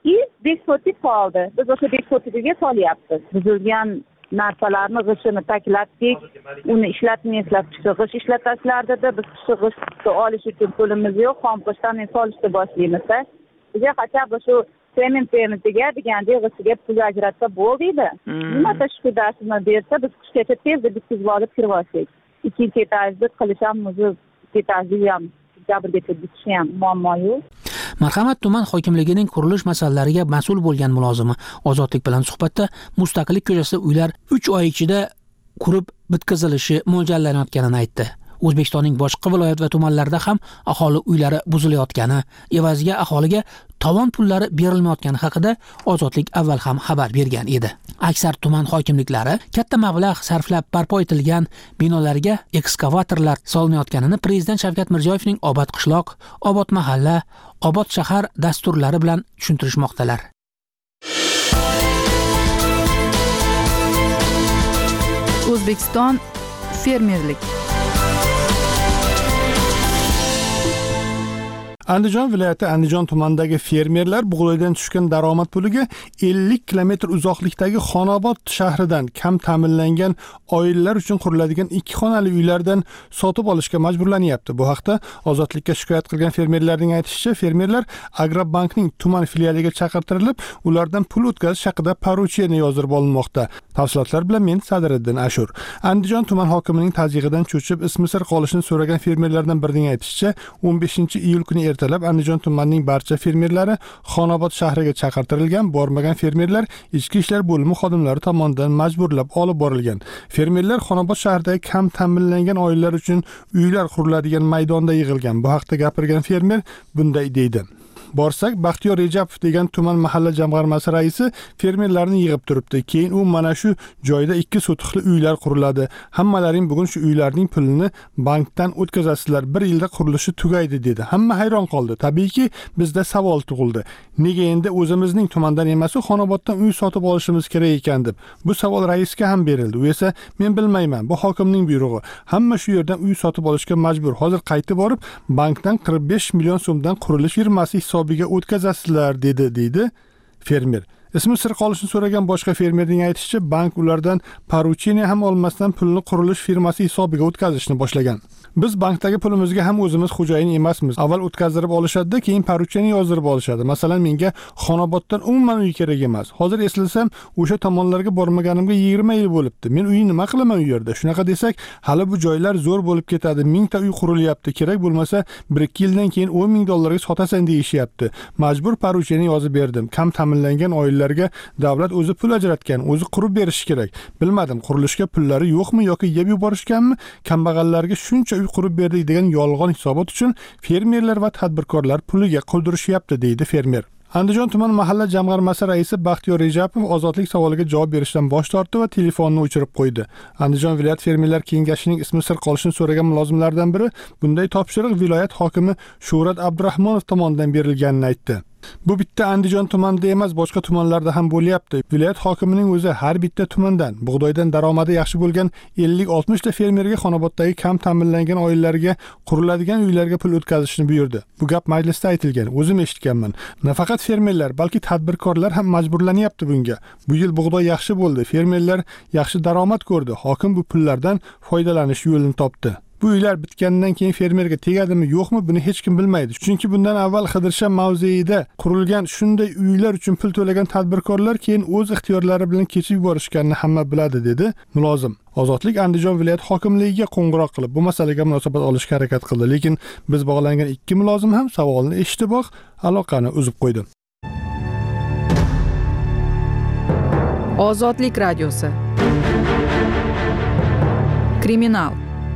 5 sotik qoldi. Biz o'sha 5 sotikga solyapmiz. Buzilgan narsalarni g'ishini taklatdik, uni ishlatmaysizlar, g'ish ishlatasizlar dedi. Biz g'ishni olish uchun pulimiz yo'q, xom g'ishdan solishni boshlaymiz. Bizga qachon shu sementiga degandek g'ishiga pul ajratsa bo'ldi. Nima tashkilotini bersa, biz qishgacha tezda bitkizib olib kirib olsak. Ikkinchi etajni qilish ham o'zi etajni ham jabrgacha bitishi ham muammo yo'q. Marhamat tuman hokimligining qurilish masalalariga mas'ul bo'lgan mulozimi Ozodlik bilan suhbatda Mustaqillik ko'chasida uylar 3 oy ichida qurib bitkazilishi mo'ljallanayotganini aytdi. O'zbekistonning boshqa viloyat va tumanlarida ham aholi uylari buzilayotgani, evaziga aholiga tovon pullari berilmayotgani haqida Ozodlik avval ham xabar bergan edi. Aksar tuman hokimliklari katta mablag' sarflab barpo etilgan binolarga ekskavatorlar solinayotganini Prezident Shavkat Mirziyoyevning Obod qishloq, Obod mahalla, Obod shahar dasturlari bilan tushuntirishmoqdalar. O'zbekiston fermerlik. Andijon viloyati Andijon tumanidagi fermerlar bug'doydan tushgan daromad puliga 50 kilometr uzoqlikdagi Xonobod shahridan kam ta'minlangan oilalar uchun quriladigan 2 xonali uylardan sotib olishga majburlanyapti. Bu haqda Ozodlikka shikoyat qilgan fermerlarning aytishicha, fermerlar Agrobankning tuman filialiga chaqirtirilib, ulardan pul o'tkazish haqida poruchiyani yozdirib olinmoqda. Tafsilotlar bilan men Sadiriddin Ashur. Andijon tuman hokimining tazyiqidan cho'chib, ismi sir qolishini so'ragan fermerlardan birining aytishicha, 15-iyul kuni ertalab Andijon tumanining barcha fermerlari Xonobod shahriga chaqirtirilgan, bormagan fermerlar ichki ishlar bo'limi xodimlari tomonidan majburlab olib borilgan. Fermerlar Xonobod shahridagi kam ta'minlangan oilalar uchun uylar quriladigan maydonda yig'ilgan. Bu haqda gapirgan fermer bunday deydi. Borsak, Baxtiyor Rejapov degan tuman mahalla jamg'armasi raisi fermerlarni yig'ib turibdi. Keyin u mana shu joyda 2 sotiqli uylar quriladi. Hammalaring bugun shu uylarning pulini bankdan o'tkazasizlar. 1 yilda qurilishi tugaydi dedi. Hamma hayron qoldi. Tabiiyki, bizda savol tug'ildi. Nega endi o'zimizning tumandan emas, Xonoboddan uy sotib olishimiz kerak ekan deb. Bu savol raisga ham berildi. U esa men bilmayman, bu hokimning buyrug'i. Hamma shu yerdan uy sotib olishga majbur. Hozir qaytib borib, bankdan 45 million so'mdan qurilish firmasi hisobiga o'tkazasizlar dedi, deydi fermer. Ismi sir qolishini so'ragan boshqa fermerning aytishicha, bank ulardan porucheniya ham olmasdan pulni qurilish firmasi hisobiga o'tkazishni boshlagan. Biz bankdagi pulimizga ham o'zimiz xo'jayin emasmiz. Avval o'tkazdirib olishadi, keyin porucheniya yozdirib olishadi. Masalan, menga Xonoboddan umuman uy kerak emas. Hozir eslasam, o'sha tomonlarga bormaganimga 20 yil bo'libdi. Men uyni nima qilaman u yerda? Shunaqa desak, hali bu joylar zo'r bo'lib ketadi. 1000 ta uy qurilyapti. Kerak bo'lmasa 1-2 yildan keyin $10,000 sotasan deyishyapti. Majbur porucheniya yozib berdim. Kam ta'minlangan oilalarga davlat o'zi pul ajratgan, o'zi qurib berishi kerak. Bilmadim, qurilishga pullari yo'qmi yoki yeb yuborishganmi? Kambag'allarga shuncha uy qurib berdik degan yolg'on hisobot uchun fermerlar va tadbirkorlar puliga qoldirishyapti, deydi fermer. Andijon tuman mahalla jamg'armasi raisi Baxtiyor Rejapov ozodlik savoliga javob berishdan bosh tortdi va telefonni o'chirib qo'ydi. Andijon viloyat fermerlar kengashining ismi sir qolishini so'ragan mulozimlardan biri bunday topshiriq viloyat hokimi Shuhrat Abdurahmonov tomonidan berilganini aytdi. Bu bitta Andijon tumanida emas, boshqa tumanlarda ham bo'lyapti. Viloyat hokimining o'zi har bitta tumandan bug'doydan daromadi yaxshi bo'lgan 50-60 ta fermerga Xonoboddagi kam ta'minlangan oilalarga quriladigan uylarga pul o'tkazishni buyurdi. Bu gap majlisda aytilgan, o'zim eshitganman. Nafaqat fermerlar, balki tadbirkorlar ham majburlanyapti bunga. Bu yil bug'doy yaxshi bo'ldi, fermerlar yaxshi daromad ko'rdi. Hokim bu pullardan foydalanish yo'lini topdi. Bu uylar bitgandan keyin fermerga tegadimi yo'qmi, buni hech kim bilmaydi. Chunki bundan avval Qidirsha mavzeida qurilgan shunday uylar uchun pul to'lagan tadbirkorlar keyin o'z ixtiyorlari bilan kechib yuborishganini hamma biladi, dedi mulozim. Ozodlik Andijon viloyat hokimligiga qo'ng'iroq qilib bu masalaga munosabat olishga harakat qildi, lekin biz bog'langan 2 mulozim ham savolni eshitiboq aloqani uzib qo'ydi. Ozodlik radiosi. Kriminal.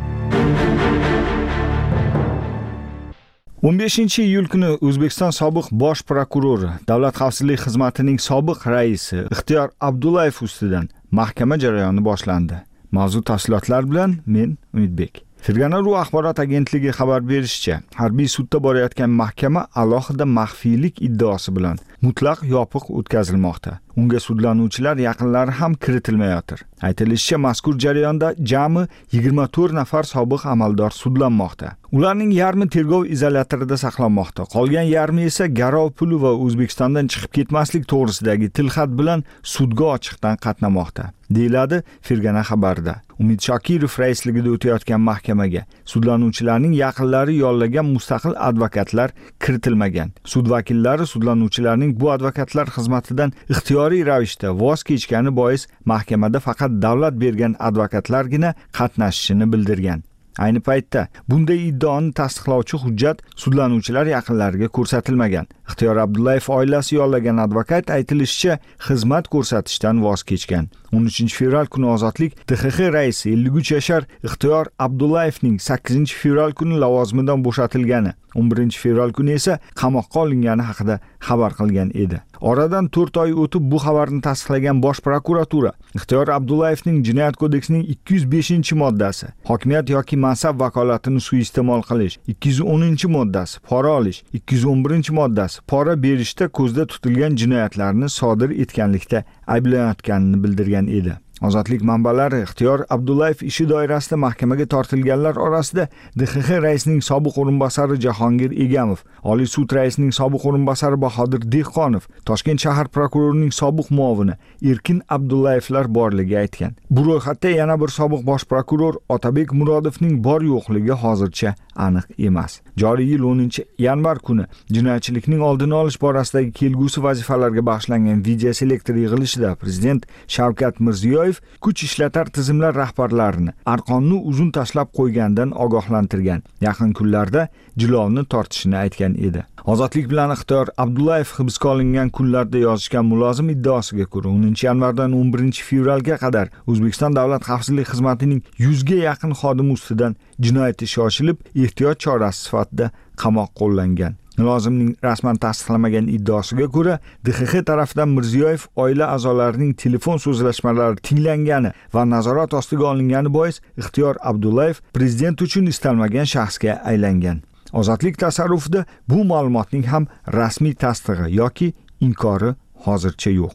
15-iyul kuni O'zbekiston sobiq bosh prokurori, Davlat xavfsizlik xizmatining sobiq raisi Ixtiyor Abdullayev ustidan mahkama jarayoni boshlandi. Mavzu tafsilotlar bilan men Umidbek. Fergana.ru axborot agentligi xabar berishicha, harbiy sudda borayotgan mahkama alohida maxfiylik iddaosi bilan mutlaq yopiq o'tkazilmoqda. Unga sudlanuvchilar yaqinlari ham kiritilmayotir. Aytilishicha, mazkur jarayonda jami 24 nafar sobiq amaldor sudlanmoqda. Ularning yarmi tergov izolyatorida saqlanmoqda. Qolgan yarmi esa garov puli va O'zbekistondan chiqib ketmaslik to'g'risidagi tilxat bilan sudga ochiqdan qatnamoqda, deyiladi Fergana xabarida. Umid Shokirov raisligida o'tayotgan mahkamaga sudlanuvchilarning yaqinlari yollagan mustaqil advokatlar kiritilmagan. Sud vakillari sudlanuvchilarning bu advokatlar xizmatidan ixtiyoriy ravishda voz kechgani bois mahkamada faqat davlat bergan advokatlargina qatnashishini bildirgan. Ayni paytda bunday iddaoni tasdiqlovchi hujjat sudlanuvchilar yaqinlariga ko'rsatilmagan. Ixtiyor Abdullayev oilasi yollagan advokat aytilishicha xizmat ko'rsatishdan voz kechgan. 13 fevral kuni Ozodlik DXX raisi 53 yashar Ixtiyor Abdullayevning 8 fevral kuni lavozimidan bo'shatilgani, 11 fevral kuni esa qamoqqa olingani haqida xabar qilgan edi. Oradan 4 oy o'tib bu xabarni tasdiqlagan Bosh prokuratura Ixtiyor Abdullayevning Jinoyat kodeksining 205-moddasi, hokimiyat yoki mansab vakolatini suiiste'mol qilish, 210-moddasi, pora olish, 211-moddasi, pora berishda ko'zda tutilgan jinoyatlarni sodir etganlikda ayblanayotganini bildirgan edi. Ozodlik manbalari Ixtiyor Abdullayev ishi doirasida mahkamaga tortilganlar orasida DXX raisining sobiq o'rinbosari Jahongir Egamov, Oliy sud raisining sobiq o'rinbosari Bahodir Dehqonov, Toshkent shahar prokurorining sobiq muovini Erkin Abdullayevlar borligi aytgan. Bu ro'yxatda yana bir sobiq bosh prokuror Otabek Murodovning bor yo'qligi hozircha aniq emas. Joriy yil 10-yanvar kuni jinoyatchilikning oldini olish borasidagi kelgusi vazifalarga bag'ishlangan video selektor yig'ilishida prezident Shavkat Mirziyoyev kuch ishlatar tizimlar rahbarlarini arqonni uzun tashlab qo'ygandan ogohlantirgan. Yaqin kunlarda jilovni tortishini aytgan edi. Ozodlik bilan Ixtiyor Abdullayev hibsga olingan kunlarda yozishgan mulozim iddaosiga ko'ra 10-yanvardan 11 fevralga qadar O'zbekiston Davlat xavfsizlik xizmatining 100 ga yaqin xodimi ustidan jinoyat ishi ochilib, ehtiyot chorasi sifatida qamoq qo'llangan. Mulozimning rasman tasdiqlamagan iddaosiga ko'ra, DXX tarafidan Mirziyoyev oila a'zolarining telefon so'zlashmalari tinglangani va nazorat ostiga olingani bois Ixtiyor Abdullayev prezident uchun istalmagan shaxsga aylangan. Ozodlik tasarrufida bu ma'lumotning ham rasmiy tasdig'i yoki inkori hozircha yo'q.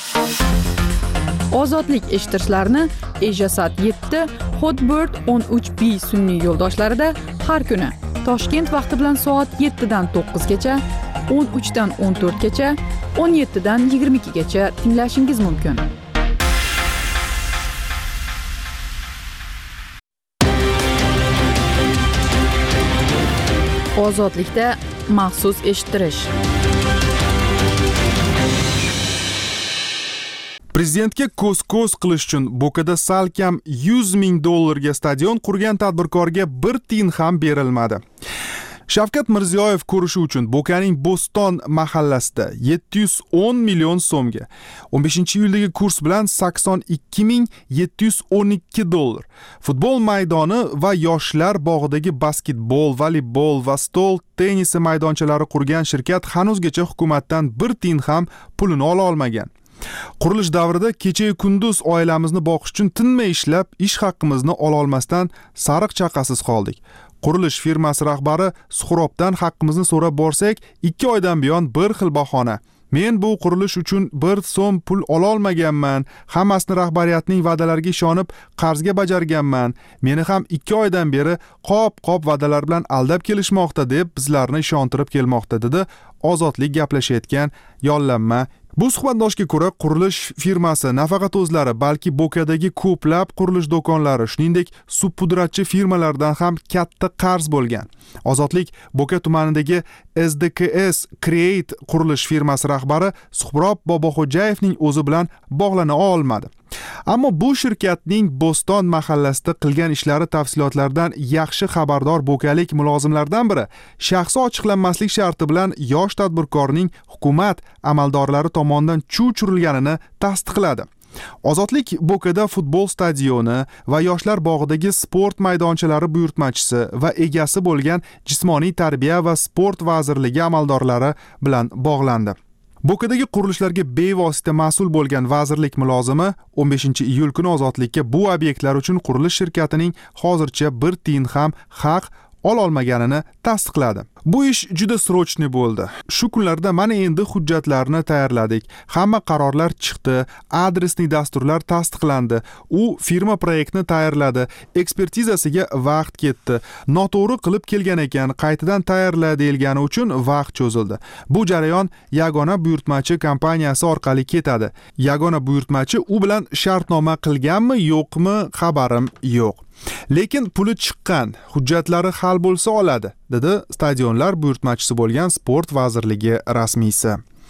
Ozodlik eshittirishlarni Ejasat 7, Hotbird 13B sun'iy yo'ldoshlarida har kuni Toshkent vaqti bilan soat 7 dan 9 gacha, 13 dan 14 gacha, 17 dan 22 gacha tinglashingiz mumkin. Ozodlikda maxsus eshittirish. Prezidentga ko'z-ko'z qilish uchun Bo'kada salkam $100,000 stadion qurgan tadbirkorga 1 tiyin ham berilmadi. Shavkat Mirziyoyev ko'rishi uchun Bo'kaning Bo'ston mahallasida 710 million so'mga, 15-iyuldagi kurs bilan $82,712, futbol maydoni va yoshlar bog'idagi basketbol, voleybol va stol tennisi maydonchalari qurgan shirkat hanuzgacha hukumatdan 1 tiyin ham pulini ola olmagan. Qurilish davrida kecha kunduz oilamizni boqish uchun tinmay ishlab, ish haqqimizni ola olmasdan sariq chaqasiz qoldik. Qurilish firmasi rahbari Suxrobdan haqqimizni so'rab borsak, 2 oydan buyon bir xil bahona. Men bu qurilish uchun 1 so'm pul ola olmaganman, hammasini rahbariyatning va'dalariga ishonib qarzga bajarganman. Meni ham 2 oydan beri qop-qop va'dalar bilan aldab kelishmoqda deb bizlarni ishontirib kelmoqda, dedi Ozodlik gaplashayotgan yollanma. Bu suhbatdoshga ko'ra, qurilish firmasi nafaqat o'zlari, balki Bo'kadagi ko'plab qurilish do'konlari, shuningdek, subpudratchi firmalardan ham katta qarz bo'lgan. Ozodlik Bo'ka tumanidagi SDKS Create qurilish firmasi rahbari Suhrob Boboxo'jayevning o'zi bilan bog'lana olmadi. Ammo bu shirkatning Bo'ston mahallasida qilgan ishlari tafsilotlaridan yaxshi xabardor bo'kalik mulozimlardan biri shaxsi ochiqlanmaslik sharti bilan yosh tadbirkorning hukumat amaldorlari tomonidan chuv-churilganini tasdiqladi. Ozodlik Bo'kada futbol stadioni va yoshlar bog'idagi sport maydonchalari buyurtmachisi va egasi bo'lgan Jismoniy tarbiya va sport vazirligi amaldorlari bilan bog'landi. Bo'kadagi qurilishlarga bevosita mas'ul bo'lgan vazirlik mulozimi 15-iyul kuni Ozodlikka bu obyektlar uchun qurilish shirkatining hozircha 1 tiyin ham haq ola olmaganini tasdiqladi. Bu ish juda srochniy bo'ldi. Shu kunlarda mana endi hujjatlarni tayyorladik. Hamma qarorlar chiqdi, adresli dasturlar tasdiqlandi. U firma proyektni tayyorladi, ekspertizasiga vaqt ketdi. Noto'g'ri qilib kelgan ekan, qaytadan tayyorla deyilgani uchun vaqt cho'zildi. Bu jarayon yagona buyurtmachi kompaniyasi orqali ketadi. Yagona buyurtmachi u bilan shartnoma qilganmi, yo'qmi, xabarim yo'q. Lekin puli chiqqan, hujjatlari hal bo'lsa oladi, dedi stadionlar buyurtmachisi bo'lgan sport vazirligi rasmiysi.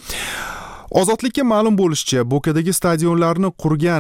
Ozodlikka ma'lum bo'lishicha, Bo'kadagi stadionlarni qurgan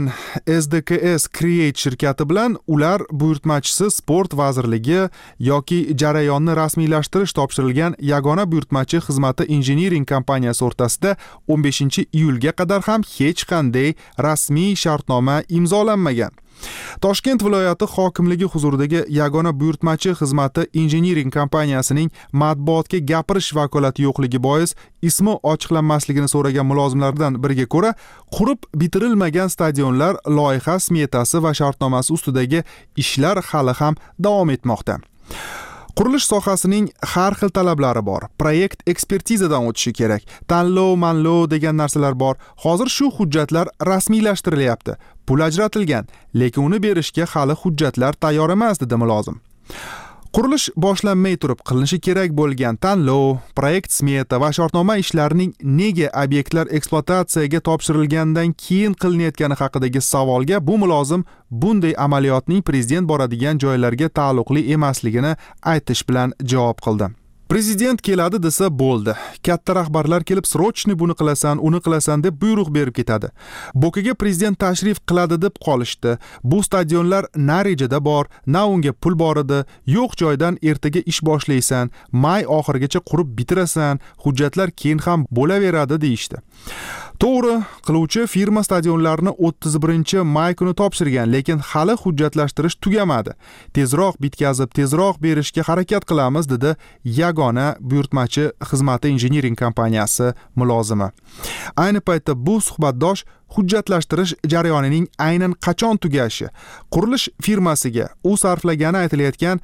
SDKS Create shirkati bilan ular buyurtmachisi sport vazirligi yoki jarayonni rasmiylashtirish topshirilgan yagona buyurtmachi xizmati injiniring kompaniyasi o'rtasida 15-iyulga qadar ham hech qanday rasmiy shartnoma imzolanmagan. Toshkent viloyati hokimligi huzuridagi yagona buyurtmachi xizmati injiniring kompaniyasining matbuotga gapirish vakolati yo'qligi bois ismi ochiqlanmasligini so'ragan mulozimlardan biriga ko'ra, qurib bitirilmagan stadionlar loyiha smetasi va shartnomasi ustidagi ishlar hali ham davom etmoqda. Qurilish sohasining har xil talablari bor. Proyekt ekspertizadan o'tishi kerak. Tanlov, manlov degan narsalar bor. Hozir shu hujjatlar rasmiylashtirilyapti. Pul ajratilgan, lekin uni berishga hali hujjatlar tayyor emas, dedi mulozim. Qurilish boshlanmay turib qilinishi kerak bo'lgan tanlov, proyekt smeta va shartnoma ishlarining nega obyektlar ekspluatatsiyaga topshirilgandan keyin qilinayotgani haqidagi savolga bu mulozim bunday amaliyotning prezident boradigan joylarga taalluqli emasligini aytish bilan javob qildi. Prezident keladi desa bo'ldi. Katta rahbarlar kelib srochniy buni qilasan, uni qilasan deb buyruq berib ketadi. Bo'kaga prezident tashrif qiladi deb qolishdi. Bu stadionlar na rejada bor, na unga pul bor edi. Yo'q joydan ertaga ish boshlaysan, may oxirigacha qurib bitirasan, hujjatlar keyin ham bo'laveradi deyishdi. To'g'ri, qiluvchi firma stadionlarni 31-may kuni topshirgan, lekin hali hujjatlashtirish tugamadi. Tezroq bitkazib, tezroq berishga harakat qilamiz, dedi yagona buyurtmachi xizmati injiniring kompaniyasi mulozimi. Ayni paytda bu suhbatdosh hujjatlashtirish jarayonining aynan qachon tugashi, qurilish firmasiga u sarflagani aytilayotgan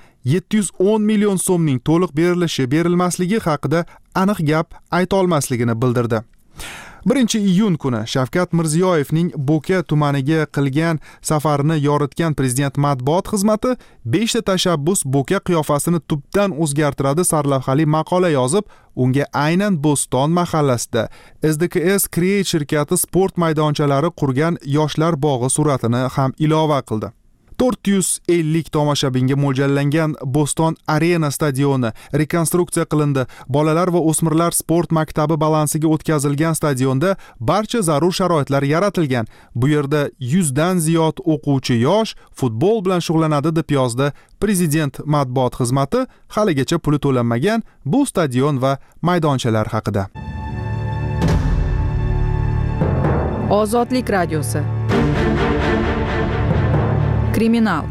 710 million so'mning to'liq berilishi, berilmasligi haqida aniq gap ayta olmasligini bildirdi. 1-iyun kuni Shavkat Mirziyoyevning Bo'ka tumaniga qilgan safarini yoritgan prezident matbuot xizmati 5 ta tashabbus Bo'ka qiyofasini tubdan o'zgartiradi sarlavhali maqola yozib, unga aynan Bo'ston mahallasida SDKS Create shirkati sport maydonchalari qurgan yoshlar bog'i suratini ham ilova qildi. 450 tomoshabinga mo'ljallangan Bo'ston Arena stadioni rekonstruksiya qilindi. Bolalar va o'smirlar sport maktabi balansiga o'tkazilgan stadionda barcha zarur sharoitlar yaratilgan. Bu yerda 100 dan ziyod o'quvchi yosh futbol bilan shug'ullanadi deb yozdi prezident matbuot xizmati haligacha puli to'lanmagan bu stadion va maydonchalar haqida. Ozodlik radiosi. Kriminal.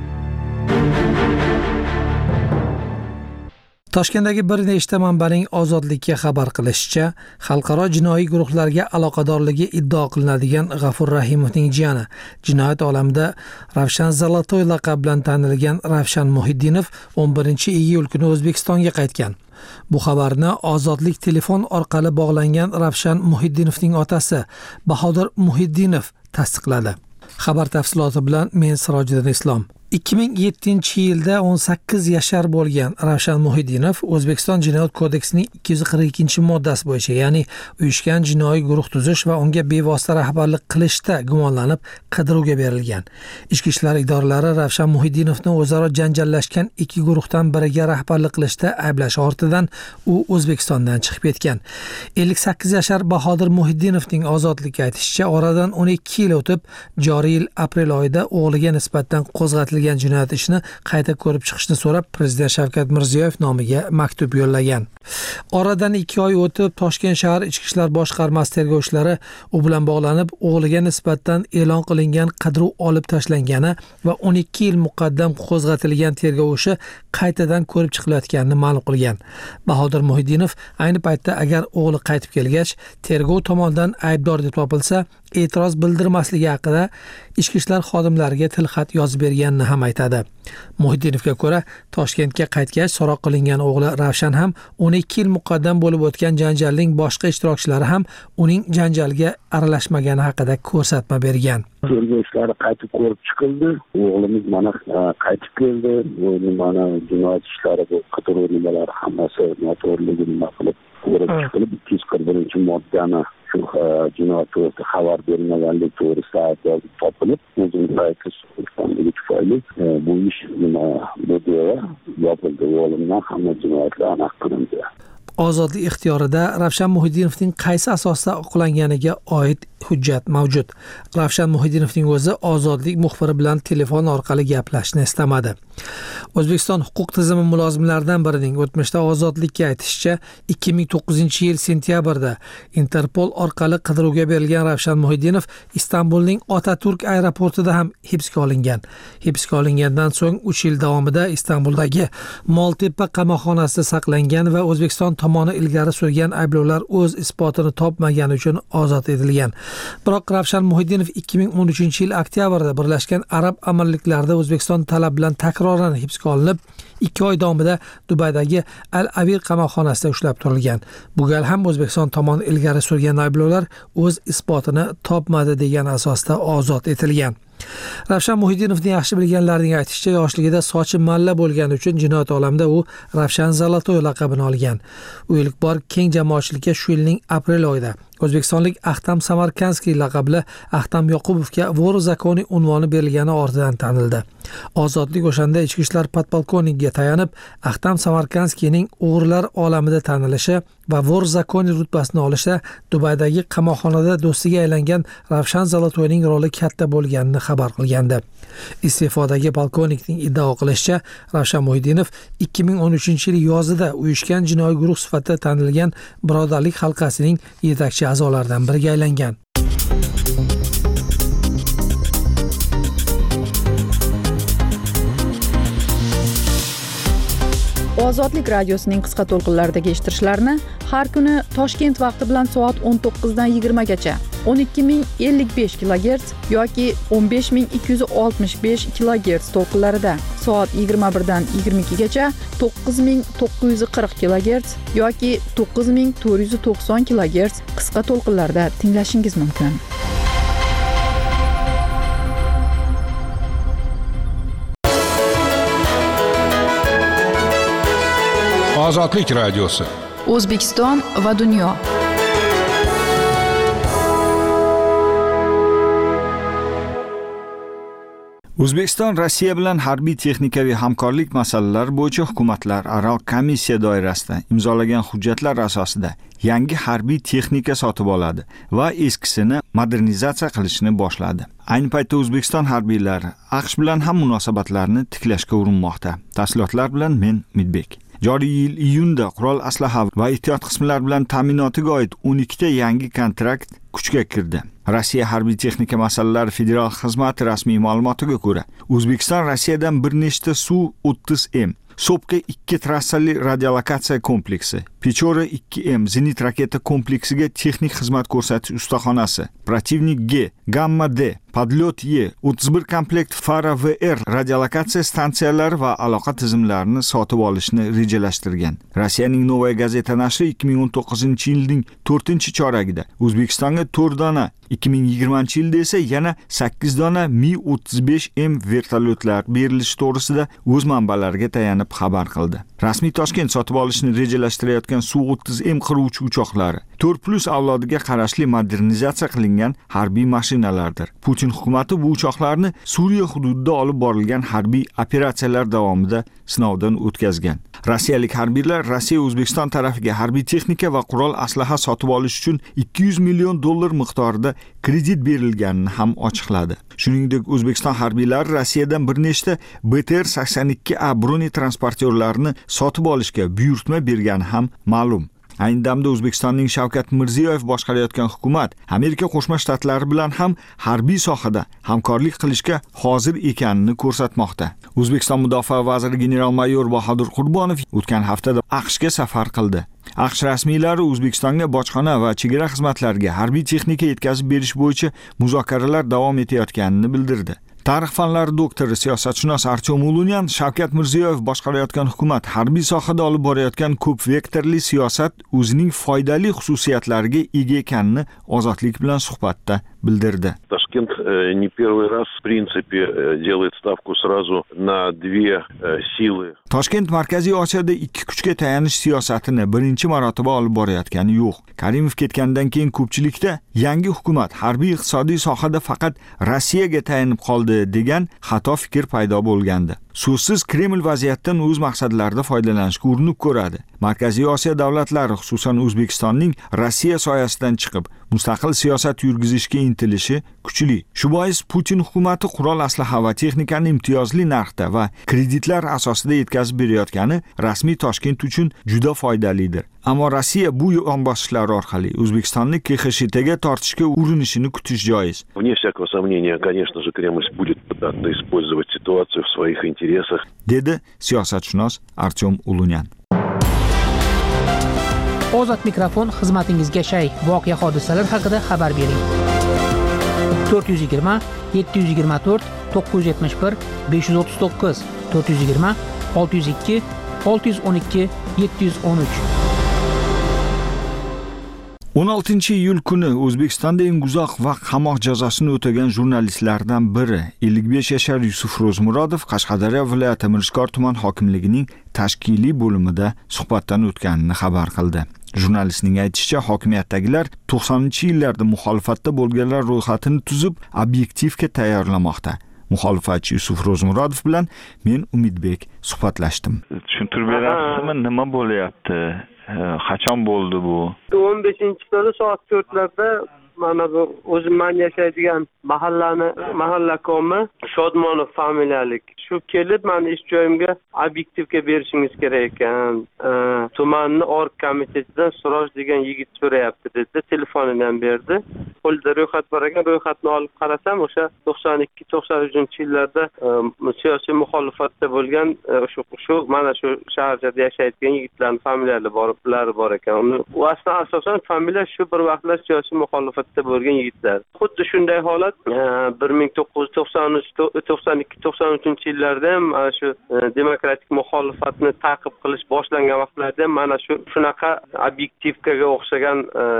Toshkentdagi bir nechta manbaning Ozodlikka xabar qilishicha, xalqaro jinoiy guruhlarga aloqadorligi iddao qilinadigan G'afur Rahimovning jiyani, jinoyat olamida Ravshan Zolotoy laqabi bilan tanilgan Ravshan Muhiddinov 11-iyul kuni O'zbekistonga qaytgan. Bu xabarni Ozodlik telefon orqali bog'langan Ravshan Muhiddinovning otasi Bahodir Muhiddinov tasdiqladi. Xabar tafsiloti bilan men Sirojiddin Islom. 2007-yilda 18 yashar bo'lgan Ravshan Muhiddinov O'zbekiston Jinoyat kodeksining 242-moddasi bo'yicha, ya'ni uyushgan jinoiy guruh tuzish va unga bevosita rahbarlik qilishda gumonlanib qidiruvga berilgan. Ichki ishlar idoralari Ravshan Muhiddinovni o'zaro janjallashgan iki guruhdan biriga rahbarlik qilishda ayblash ortidan u O'zbekistondan chiqib ketgan. 58 yashar Bahodir Muhiddinovning ozodlikka aytishicha, oradan 12 yil o'tib, joriy yil aprel oyida o'g'liga nisbatan qo'zg'atilgan jinoyat ishini qayta ko'rib chiqishni so'rab prezident Shavkat Mirziyoyev nomiga maktub yo'llagan. Oradan 2 oy o'tib Toshkent shahar Ichki ishlar boshqarmasi tergovchilari u bilan bog'lanib o'g'liga nisbatan e'lon qilingan qidiruv olib tashlangani va 12 yil muqaddam qo'zg'atilgan tergov ishi qaytadan ko'rib chiqilayotganini ma'lum qilgan. Bahodir Muhiddinov ayni paytda agar o'g'li qaytib kelgach tergov tomonidan aybdor deb topilsa e'tiroz bildirmasligi haqida ichki ishlar xodimlariga tilxat yozib berganini ham aytadi. Muhiddinovga ko'ra, Toshkentga qaytgach so'roq qilingan o'g'li Ravshan ham 12 yil muqaddam bo'lib o'tgan janjalning boshqa ishtirokchilari ham uning janjalga aralashmagani haqida ko'rsatma bergan. Tergov ishlari qaytib ko'rib chiqildi. O'g'limiz mana qaytib keldi. Mana jinoyat ishlari, bu qidiruv nimalari hammasi noto'g'riligi nima qilib ko'rib chiqilib 241-moddani shu jinoyat to'g'risida xabar bermaganlik to'g'risida ayblov topilib, o'zini aytishganligi tufayli bu ish bu deva yopildi. O'g'limdan hamma jinoyatlar aniq qilindi. Ozodlik ixtiyorida Ravshan Muhiddinovning qaysi asosda oqlanganiga oid hujjat mavjud. Ravshan Muhiddinovning o'zi Ozodlik muxbiri bilan telefon orqali gaplashishni istamadi. O'zbekiston huquq tizimi mulozimlaridan birining o'tmishda Ozodlikka aytishicha, 2009-yil sentyabrda Interpol orqali qidiruvga berilgan Ravshan Muhiddinov Istanbulning Otaturk aeroportida ham hibsga olingan. Hibsga olingandan so'ng 3 yil davomida Istanbuldagi Moltepa qamoqxonasida saqlangan va O'zbekiston tomoni ilgari surgan ayblovlar o'z isbotini topmagani uchun ozod etilgan. Biroq Ravshan Muhiddinov 2013-yil oktyabrda Birlashgan Arab Amirliklarida O'zbekiston talab bilan takroran hibsga olinib, 2 oy davomida Dubaydagi Al-Avir qamoqxonasida ushlab turilgan. Bu gal ham O'zbekiston tomoni ilgari surgan ayblovlar o'z isbotini topmadi degan asosda ozod etilgan. Ravshan Muhiddinovni yaxshi bilganlarning aytishicha, yoshligida sochi malla bo'lgani uchun jinoyat olamida u Ravshan Zolotoy laqabini olgan. U ilk bor keng jamoatchilikka shu yilning aprel oyida o'zbekistonlik Ahtam Samarkandskiy laqabli Ahtam Yoqubovga Vor zakoni unvoni berilgani ortidan tanildi. Ozodlik o'shanda ichki ishlar podpolkovnikiga tayanib, Ahtam Samarkandskiyning o'g'rilar olamida tanilishi va Vor zakoni rutbasini olishda Dubaydagi qamoqxonada do'stiga aylangan Ravshan Zolotoyning roli katta bo'lganini xabar qilgandi. Iste'fodagi polkovnikning iddao qilishicha, Ravshan Muhiddinov 2013-yil yozida uyushgan jinoiy guruh sifatida tanilgan Birodarlik halqasining yetakchi a'zolaridan biriga aylangan. Ozodlik radiosining qisqa to'lqinlaridagi eshittirishlarni har kuni Toshkent vaqti bilan soat 19 dan 20 gacha 12055 kHz yoki 15265 kHz to'lqinlarida, soat 21 dan 22 gacha 9940 kHz yoki 9490 kHz qisqa to'lqinlarda tinglashingiz mumkin. Ozodlik radiosi. O'zbekiston va dunyo. O'zbekiston Rossiya bilan harbiy texnikaviy hamkorlik masalalari bo'yicha hukumatlararo komissiya doirasida imzolagan hujjatlar asosida yangi harbiy texnika sotib oladi va eskisini modernizatsiya qilishni boshladi. Ayni paytda O'zbekiston harbiylari AQSh bilan ham munosabatlarni tiklashga urinmoqda. Tafsilotlar bilan men Umidbek. Joriy yil iyunda qurol aslaha va ehtiyot qismlari bilan ta'minotiga oid 12 ta yangi kontrakt kuchga kirdi. Rossiya harbiy texnika masalalari federal xizmati rasmiy ma'lumotiga ko'ra, O'zbekiston Rossiyadan bir nechta Su-30M, Sopka 2 trassali radiolokatsiya kompleksi, Pechora 2M zenit raketa kompleksiga texnik xizmat ko'rsatish ustaxonasi, Protivnik G, Gamma D, Podlyot Y, 31 komplekt Fara VR radiolokatsiya stansiyalari va aloqa tizimlarini sotib olishni rejalashtirgan. Rossiyaning Novaya gazeta nashri 2019-yilning 4-choragida O'zbekistonga 4 dona, 2020-yilda esa yana 8 dona Mi-35M vertolyotlar berilishi to'g'risida o'z manbalariga tayanib xabar qildi. Rasmiy Toshkent sotib olishni rejalashtirayotgan Su-30M qiruvchi uchoqlari 4+ avlodiga qarashli modernizatsiya qilingan harbiy mashinalardir. Putin hukumati bu uchoqlarni Suriya hududida olib borilgan harbiy operatsiyalar davomida sinovdan o'tkazgan. Rossiyalik harbiylar Rossiya O'zbekiston tarafiga harbiy texnika va qurol aslaha sotib olish uchun $200 million miqdorida kredit berilganini ham ochiqladi. Shuningdek, O'zbekiston harbiylari Rossiyadan bir nechta BTR-82A bronetransportyorlarini sotib olishga buyurtma bergani ham ma'lum. Ayni damda O'zbekistonning Shavkat Mirziyoyev boshqarayotgan hukumat Amerika Qo'shma Shtatlari bilan ham harbiy sohada hamkorlik qilishga hozir ekanini ko'rsatmoqda. O'zbekiston Mudofaa vaziri general-mayor Bahodir Qurbonov o'tgan haftada AQShga safar qildi. AQSh rasmiylari O'zbekistonga bojxona va chegara xizmatlariga harbiy texnika yetkazib berish bo'yicha muzokaralar davom etayotganini bildirdi. Tarix fanlari doktori, siyosatshunos Artyom Ulunyan Shavkat Mirziyoyev boshqarayotgan hukumat harbiy sohada olib borayotgan ko'p vektorli siyosat o'zining foydali xususiyatlariga ega ekanini Ozodlik bilan suhbatda bildirdi. Ташкент не первый раз в принципе делает ставку сразу на две силы. Toshkent Markaziy Osiyoda ikki kuchga tayanish siyosatini birinchi marotaba olib borayotgani yo'q. Karimov ketgandan keyin ko'pchilikda yangi hukumat harbiy iqtisodiy sohada faqat Rossiyaga tayanib qoldi degan xato fikr paydo bo'lgandi. So'zsiz Kreml vaziyatdan o'z maqsadlarida foydalanishga urinib ko'radi. Markaziy Osiyo davlatlari, xususan O'zbekistonning Rossiya soyasidan chiqib, mustaqil siyosat yurgizishga intilishi kuchli. Shu bois Putin hukumati qurol aslaha va texnikani imtiyozli narxda va kreditlar asosida yetkazib berayotgani rasmiy Toshkent uchun juda foydalidir. Ammo Rossiya bu yonbosishlar orqali O'zbekistonni KXSHTga tortishga urinishini kutish joiz. Вне всякого сомнения, конечно же, Кремль будет пытаться использовать ситуацию в своих интересах. Dedi siyosatshunos Artyom Ulunyan. Ozod mikrofon xizmatingizga shay. Voqea hodisalar haqida xabar bering. 420 724 971 539 420 602 612 713. 16-iyul kuni O'zbekistonda eng uzoq vaqt qamoq jazosini o'tagan jurnalistlardan biri 55 yashar Yusuf Ro'zmurodov Qashqadaryo viloyati Mirishkor tuman hokimligining tashkiliy bo'limida suhbatdan o'tganini xabar qildi. Jurnalistning aytishicha, hokimiyatdagilar 90-yillarda muxolifatda bo'lganlar ro'yxatini tuzib, obyektivga tayyorlamoqda. Muxolifatchi Yusuf Ro'zmurodov bilan men Umidbek suhbatlashdim. Tushuntirib berasizmi, nima bo'lyapti? Qachon bo'ldi bu? 15-kuni soat 4larda mana bu o'zim yashaydigan mahalla komi Shodmonov familiyalik shu kelib meni ish joyimga obyektivga berishingiz kerak ekan. Tumanni org komitetidan Suroj degan yigit so'rayapti dedi. Telefonini ham berdi. Qo'lida ro'yxat bor ekan, ro'yxatni olib qarasam o'sha 92-93-yillarda siyosiy muxolifatda bo'lgan shu mana shu shaharchada yashaydigan yigitlarning familiyalari bor ekan. U asosan familiya shu bir vaqtlar siyosiy muxolifatda holatda bo'lgan yigitlar. Xuddi shunday holat 1993 yillarda ham mana shu demokratik muxolifatni ta'qib qilish boshlangan vaqtlarda ham mana shunaqa obyektivkaga o'xshagan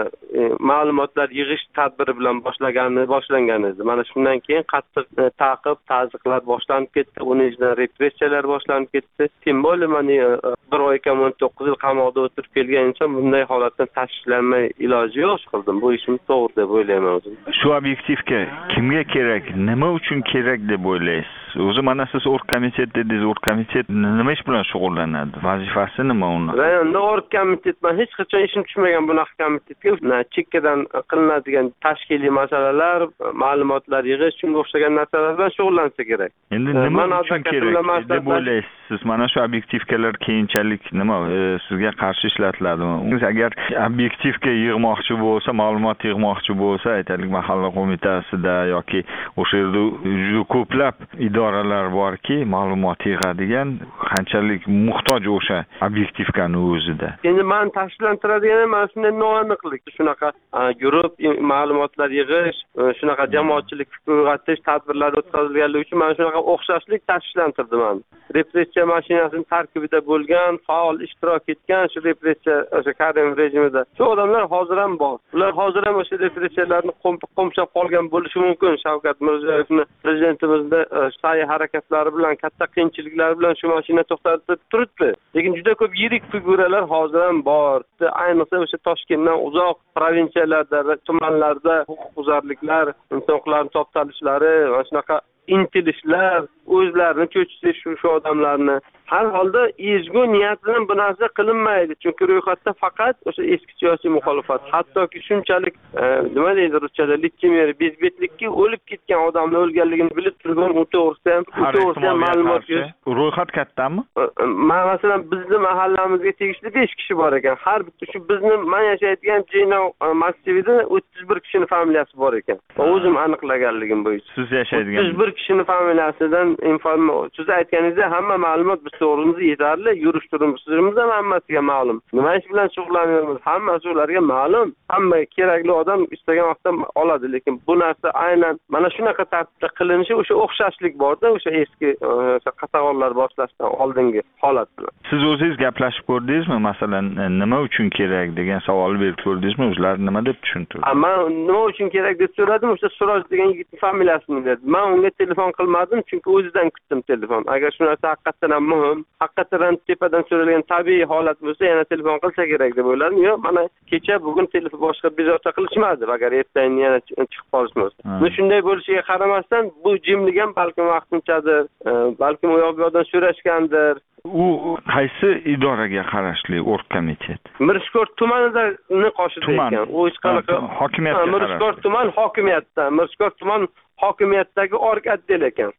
ma'lumotlar yig'ish tadbiri bilan boshlangan edi. Mana shundan keyin qattiq ta'qib, ta'ziqlar boshlanib ketdi, uning ichidan repressiyalar boshlanib ketdi. Tim bo'ldi, mana 1 oy kam 19 yil qamoqda o'tirib kelgan inson bunday holatdan tashvishlanmay iloji yo'q qildim. Bu ishim to'g'ri deb o'ylayman o'zim. Shu obyektivka kimga kerak, nima uchun kerak deb o'ylaysiz? O'zi mana siz orgkomitet dedingiz, orgkomitet nima ish bilan shug'ullanadi? Vazifasi nima uni? Rayonda orgkomitet man hech qachon ishim tushmagan bunaqa komitetga. Chekkadan qilinadigan tashkiliy masalalar, ma'lumotlar yig'ish, shunga o'xshagan narsalar bilan shug'ullansa kerak. Endi nima uchun kerak deb o'ylaysiz? Mana shu obyektivkalar keyinchalik nima sizga qarshi ishlatiladimi? Agar obyektivka yig'moqchi bo'lsa, ma'lumot yig'moqchi bo'lsa, aytaylik mahalla qo'mitasida yoki o'sha yerda juda ko'plab idoralar borki, ma'lumot yig'adigan, qanchalik muhtoj o'sha obyektivkani o'zida. Endi men tashkillantiradigan mana shunday noaniqlik, shunaqa guruh ma'lumotlar yig'ish, shunaqa jamoatchilik fikr uyg'otish tadbirlari o'tkazilganligi uchun mana shunaqa o'xshashlik tashkillantirdi men. Repressiya mashinasining tarkibida bo'lgan, faol ishtirok etgan shu repressiya o'sha Karimov rejimida shu odamlar hozir ham bor. Ular hozir ham o'sha repressiyalarni qo'msab qolgan bo'lishi mumkin. Shavkat Mirziyoyevni prezidentimizda sa'y harakatlari bilan, katta qiyinchiliklar bilan shu mashina to'xtatib turibdi. Lekin juda ko'p yirik figuralar hozir ham bor. Ayniqsa o'sha Toshkentdan uzoq provinsiyalarda, tumanlarda huquqbuzarliklar, inson huquqlarining toptalishlari, mana shunaqa intilishlar, o'zlarini cho'chitish shu odamlarni har holda ezgu niyat bilan bu narsa qilinmaydi. Chunki ro'yxatda faqat o'sha eski siyosiy muxolifat, hattoki shunchalik nima deydi ruschada litchemeriy, bezbetlikka o'lib ketgan odamlar o'lganligini bilib turgan u to'g'risida ham ma'lumot yo'q. Ro'yxat kattami? Masalan, bizning mahallamizga tegishli 5 kishi bor ekan. Har bitta shu bizning men yashayotgan Jeyno massivida 31 kishining familiyasi bor ekan. O'zim aniqlaganligim bo'yicha. Siz yashaydigan 31 kishining familiyasidan siz aytganingizda hamma ma'lumot biz to'g'rimizga yetarli, yurish turishimiz ham hammasiga ma'lum. Nima ish bilan shug'ullanamiz? Hammasi ularga ma'lum. Hamma kerakli odam istagan vaqtda oladi, lekin bu narsa aynan mana shunaqa tartibda qilinishi o'sha o'xshashlik borda, o'sha eski qatag'onlar boshlashdan oldingi holat bilan. Siz o'zingiz gaplashib ko'rdingizmi? Masalan, nima uchun kerak degan savol berib ko'rdingizmi? O'zlari nima deb tushuntirdi? Men nima uchun kerak deb so'radim, o'sha Suroj degan yigitning familiyasini berdi. Men unga telefon qilmadim, chunki o'zidan kutdim telefon. Agar shu narsa haqiqatan ham muhim, haqiqatan tepadan so'ralgan tabiiy holat bo'lsa, yana telefon qilsa kerak deb o'yladim. Yo'q, mana kecha bugun telefon boshqa bezovta qilishmadi, agar ertaga yana chiqib qolishmas. Shunday bo'lishiga qaramasdan bu jimlik ham balkim vaqtinchadir, balkim u yoqdan so'rashgandir. U qaysi idoraga qarashli orgkomitet? Mirishkor tumanidagi qoshida ekan. U hech qanaqa hokimiyatga qarashli. Mirishkor tuman hokimiyatda, Mirishkor tuman hokimiyatdagi org otdel ekan.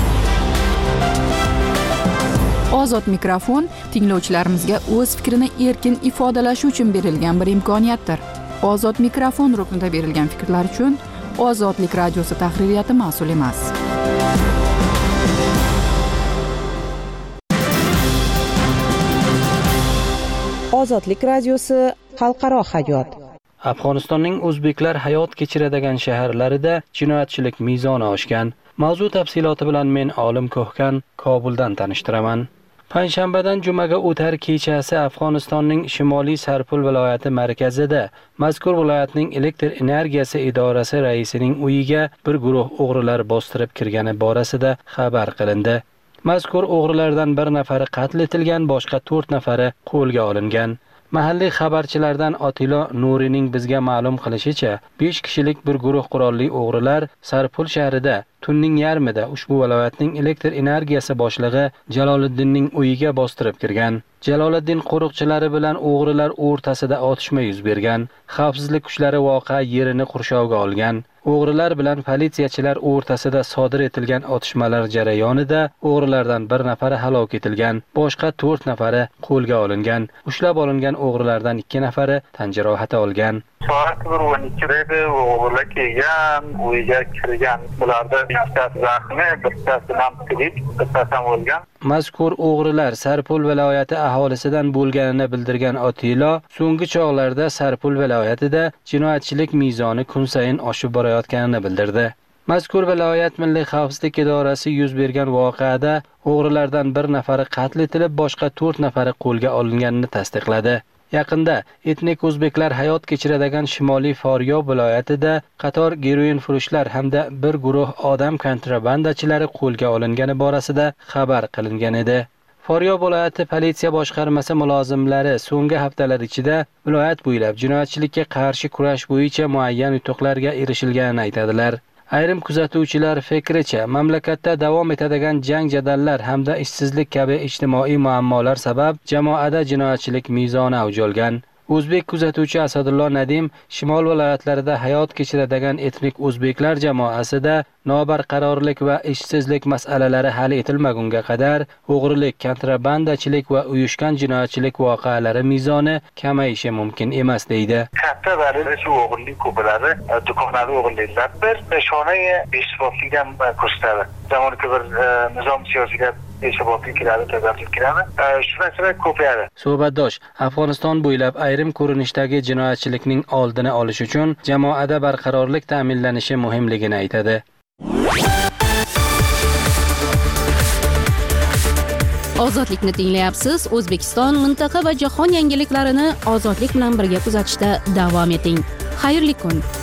Ozod mikrofon tinglovchilarimizga o'z fikrini erkin ifodalashi uchun berilgan bir imkoniyatdir. Ozod mikrofon ruknida berilgan fikrlar uchun Ozodlik radiosi tahririyati mas'ul emas. Ozodlik radiosi xalqaro hayot. Afg'onistonning o'zbeklar hayot kechiradigan shaharlarida jinoyatchilik mezoni oshgan. Mavzu tafsiloti bilan men Olim Ko'hkan Kobuldan tanishtiraman. Payshanbadan jumaga o'tar kechasi Afg'onistonning Shimoliy Sarpul viloyati markazida mazkur viloyatning elektr energiyasi idorasi raisining uyiga bir guruh o'g'rilar bostirib kirgani borasida xabar qilindi. Mazkur o'g'rilardan bir nafari qatl etilgan, boshqa 4 nafari qo'lga olingan. Mahalliy xabarchilardan Otilo Nurining bizga ma'lum qilishicha, 5 kishilik bir guruh qurolli o'g'rilar Sarpul shahrida tunning yarmida ushbu viloyatning elektr energiyasi boshlig'i Jaloliddinning uyiga bostirib kirgan. Jaloliddin qo'riqchilari bilan o'g'rilar o'rtasida otishma yuz bergan. Xavfsizlik kuchlari voqea yerini qurshovga olgan. O'g'rilar bilan politsiyachilar o'rtasida sodir etilgan otishmalar jarayonida o'g'rilardan bir nafari halok etilgan, boshqa 4 nafari qo'lga olingan. Ushlab olingan o'g'rilardan 2 nafari tan jarohati olgan. Soat 12 edi, o'g'rilar kelgan, uyga kirgan. Bularda bittasi zaxmi, bittasi ham tirik, bittasi ham o'lgan. Mazkur o'g'rilar Sarpul viloyati aholisidan bo'lganini bildirgan Otilo, so'nggi chog'larda Sarpul viloyatida jinoyatchilik mezoni kun sayin oshib borayotganini bildirdi. Mazkur viloyat Milliy xavfsizlik idorasi yuz bergan voqeada o'g'rilardan bir nafari qatl etilib, boshqa 4 nafari qo'lga olinganini tasdiqladi. Yaqinda etnik o'zbeklar hayot kechiradigan Shimoliy Faryob viloyatida qator geroin-furushlar hamda bir guruh odam kontrabandachilari qo'lga olingani borasida xabar qilingan edi. Faryob viloyati politsiya boshqarmasi mulozimlari so'nggi haftalar ichida viloyat bo'ylab jinoyatchilikka qarshi kurash bo'yicha muayyan yutuqlarga erishilganini aytadilar. Ayrim kuzatuvchilar fikricha, mamlakatda davom etadigan jang jadallar hamda ishsizlik kabi ijtimoiy muammolar sabab jamoada jinoyatchilik mezoni avj olgan. O'zbek kuzatuvchi Asadullo Nadim shimol viloyatlarida hayot kechiradigan etnik o'zbeklar jamoasida nobarqarorlik va ishsizlik masalalari hal etilmagunga qadar o'g'rilik, kontrabandachilik va uyushgan jinoyatchilik voqealari mezoni kamayishi mumkin emas deydi. Katta darajada shu o'g'rilik ko'plari do'konlarda o'g'irliklar bir nishonai beshibotlikdan ko'rsatadi. Zamonaviy bir nizom siyosiga beshibotlik kiradi, tezaklik kiradi. Shu narsalar ko'payadi. Suhbatdosh Afg'oniston bo'ylab ayrim ko'rinishdagi jinoyatchilikning oldini olish uchun jamoada barqarorlik ta'minlanishi muhimligini aytadi. Ozodlikni tinglayapsiz. O'zbekiston, mintaqa va jahon yangiliklarini ozodlik bilan birga kuzatishda davom eting. Xayrli kun.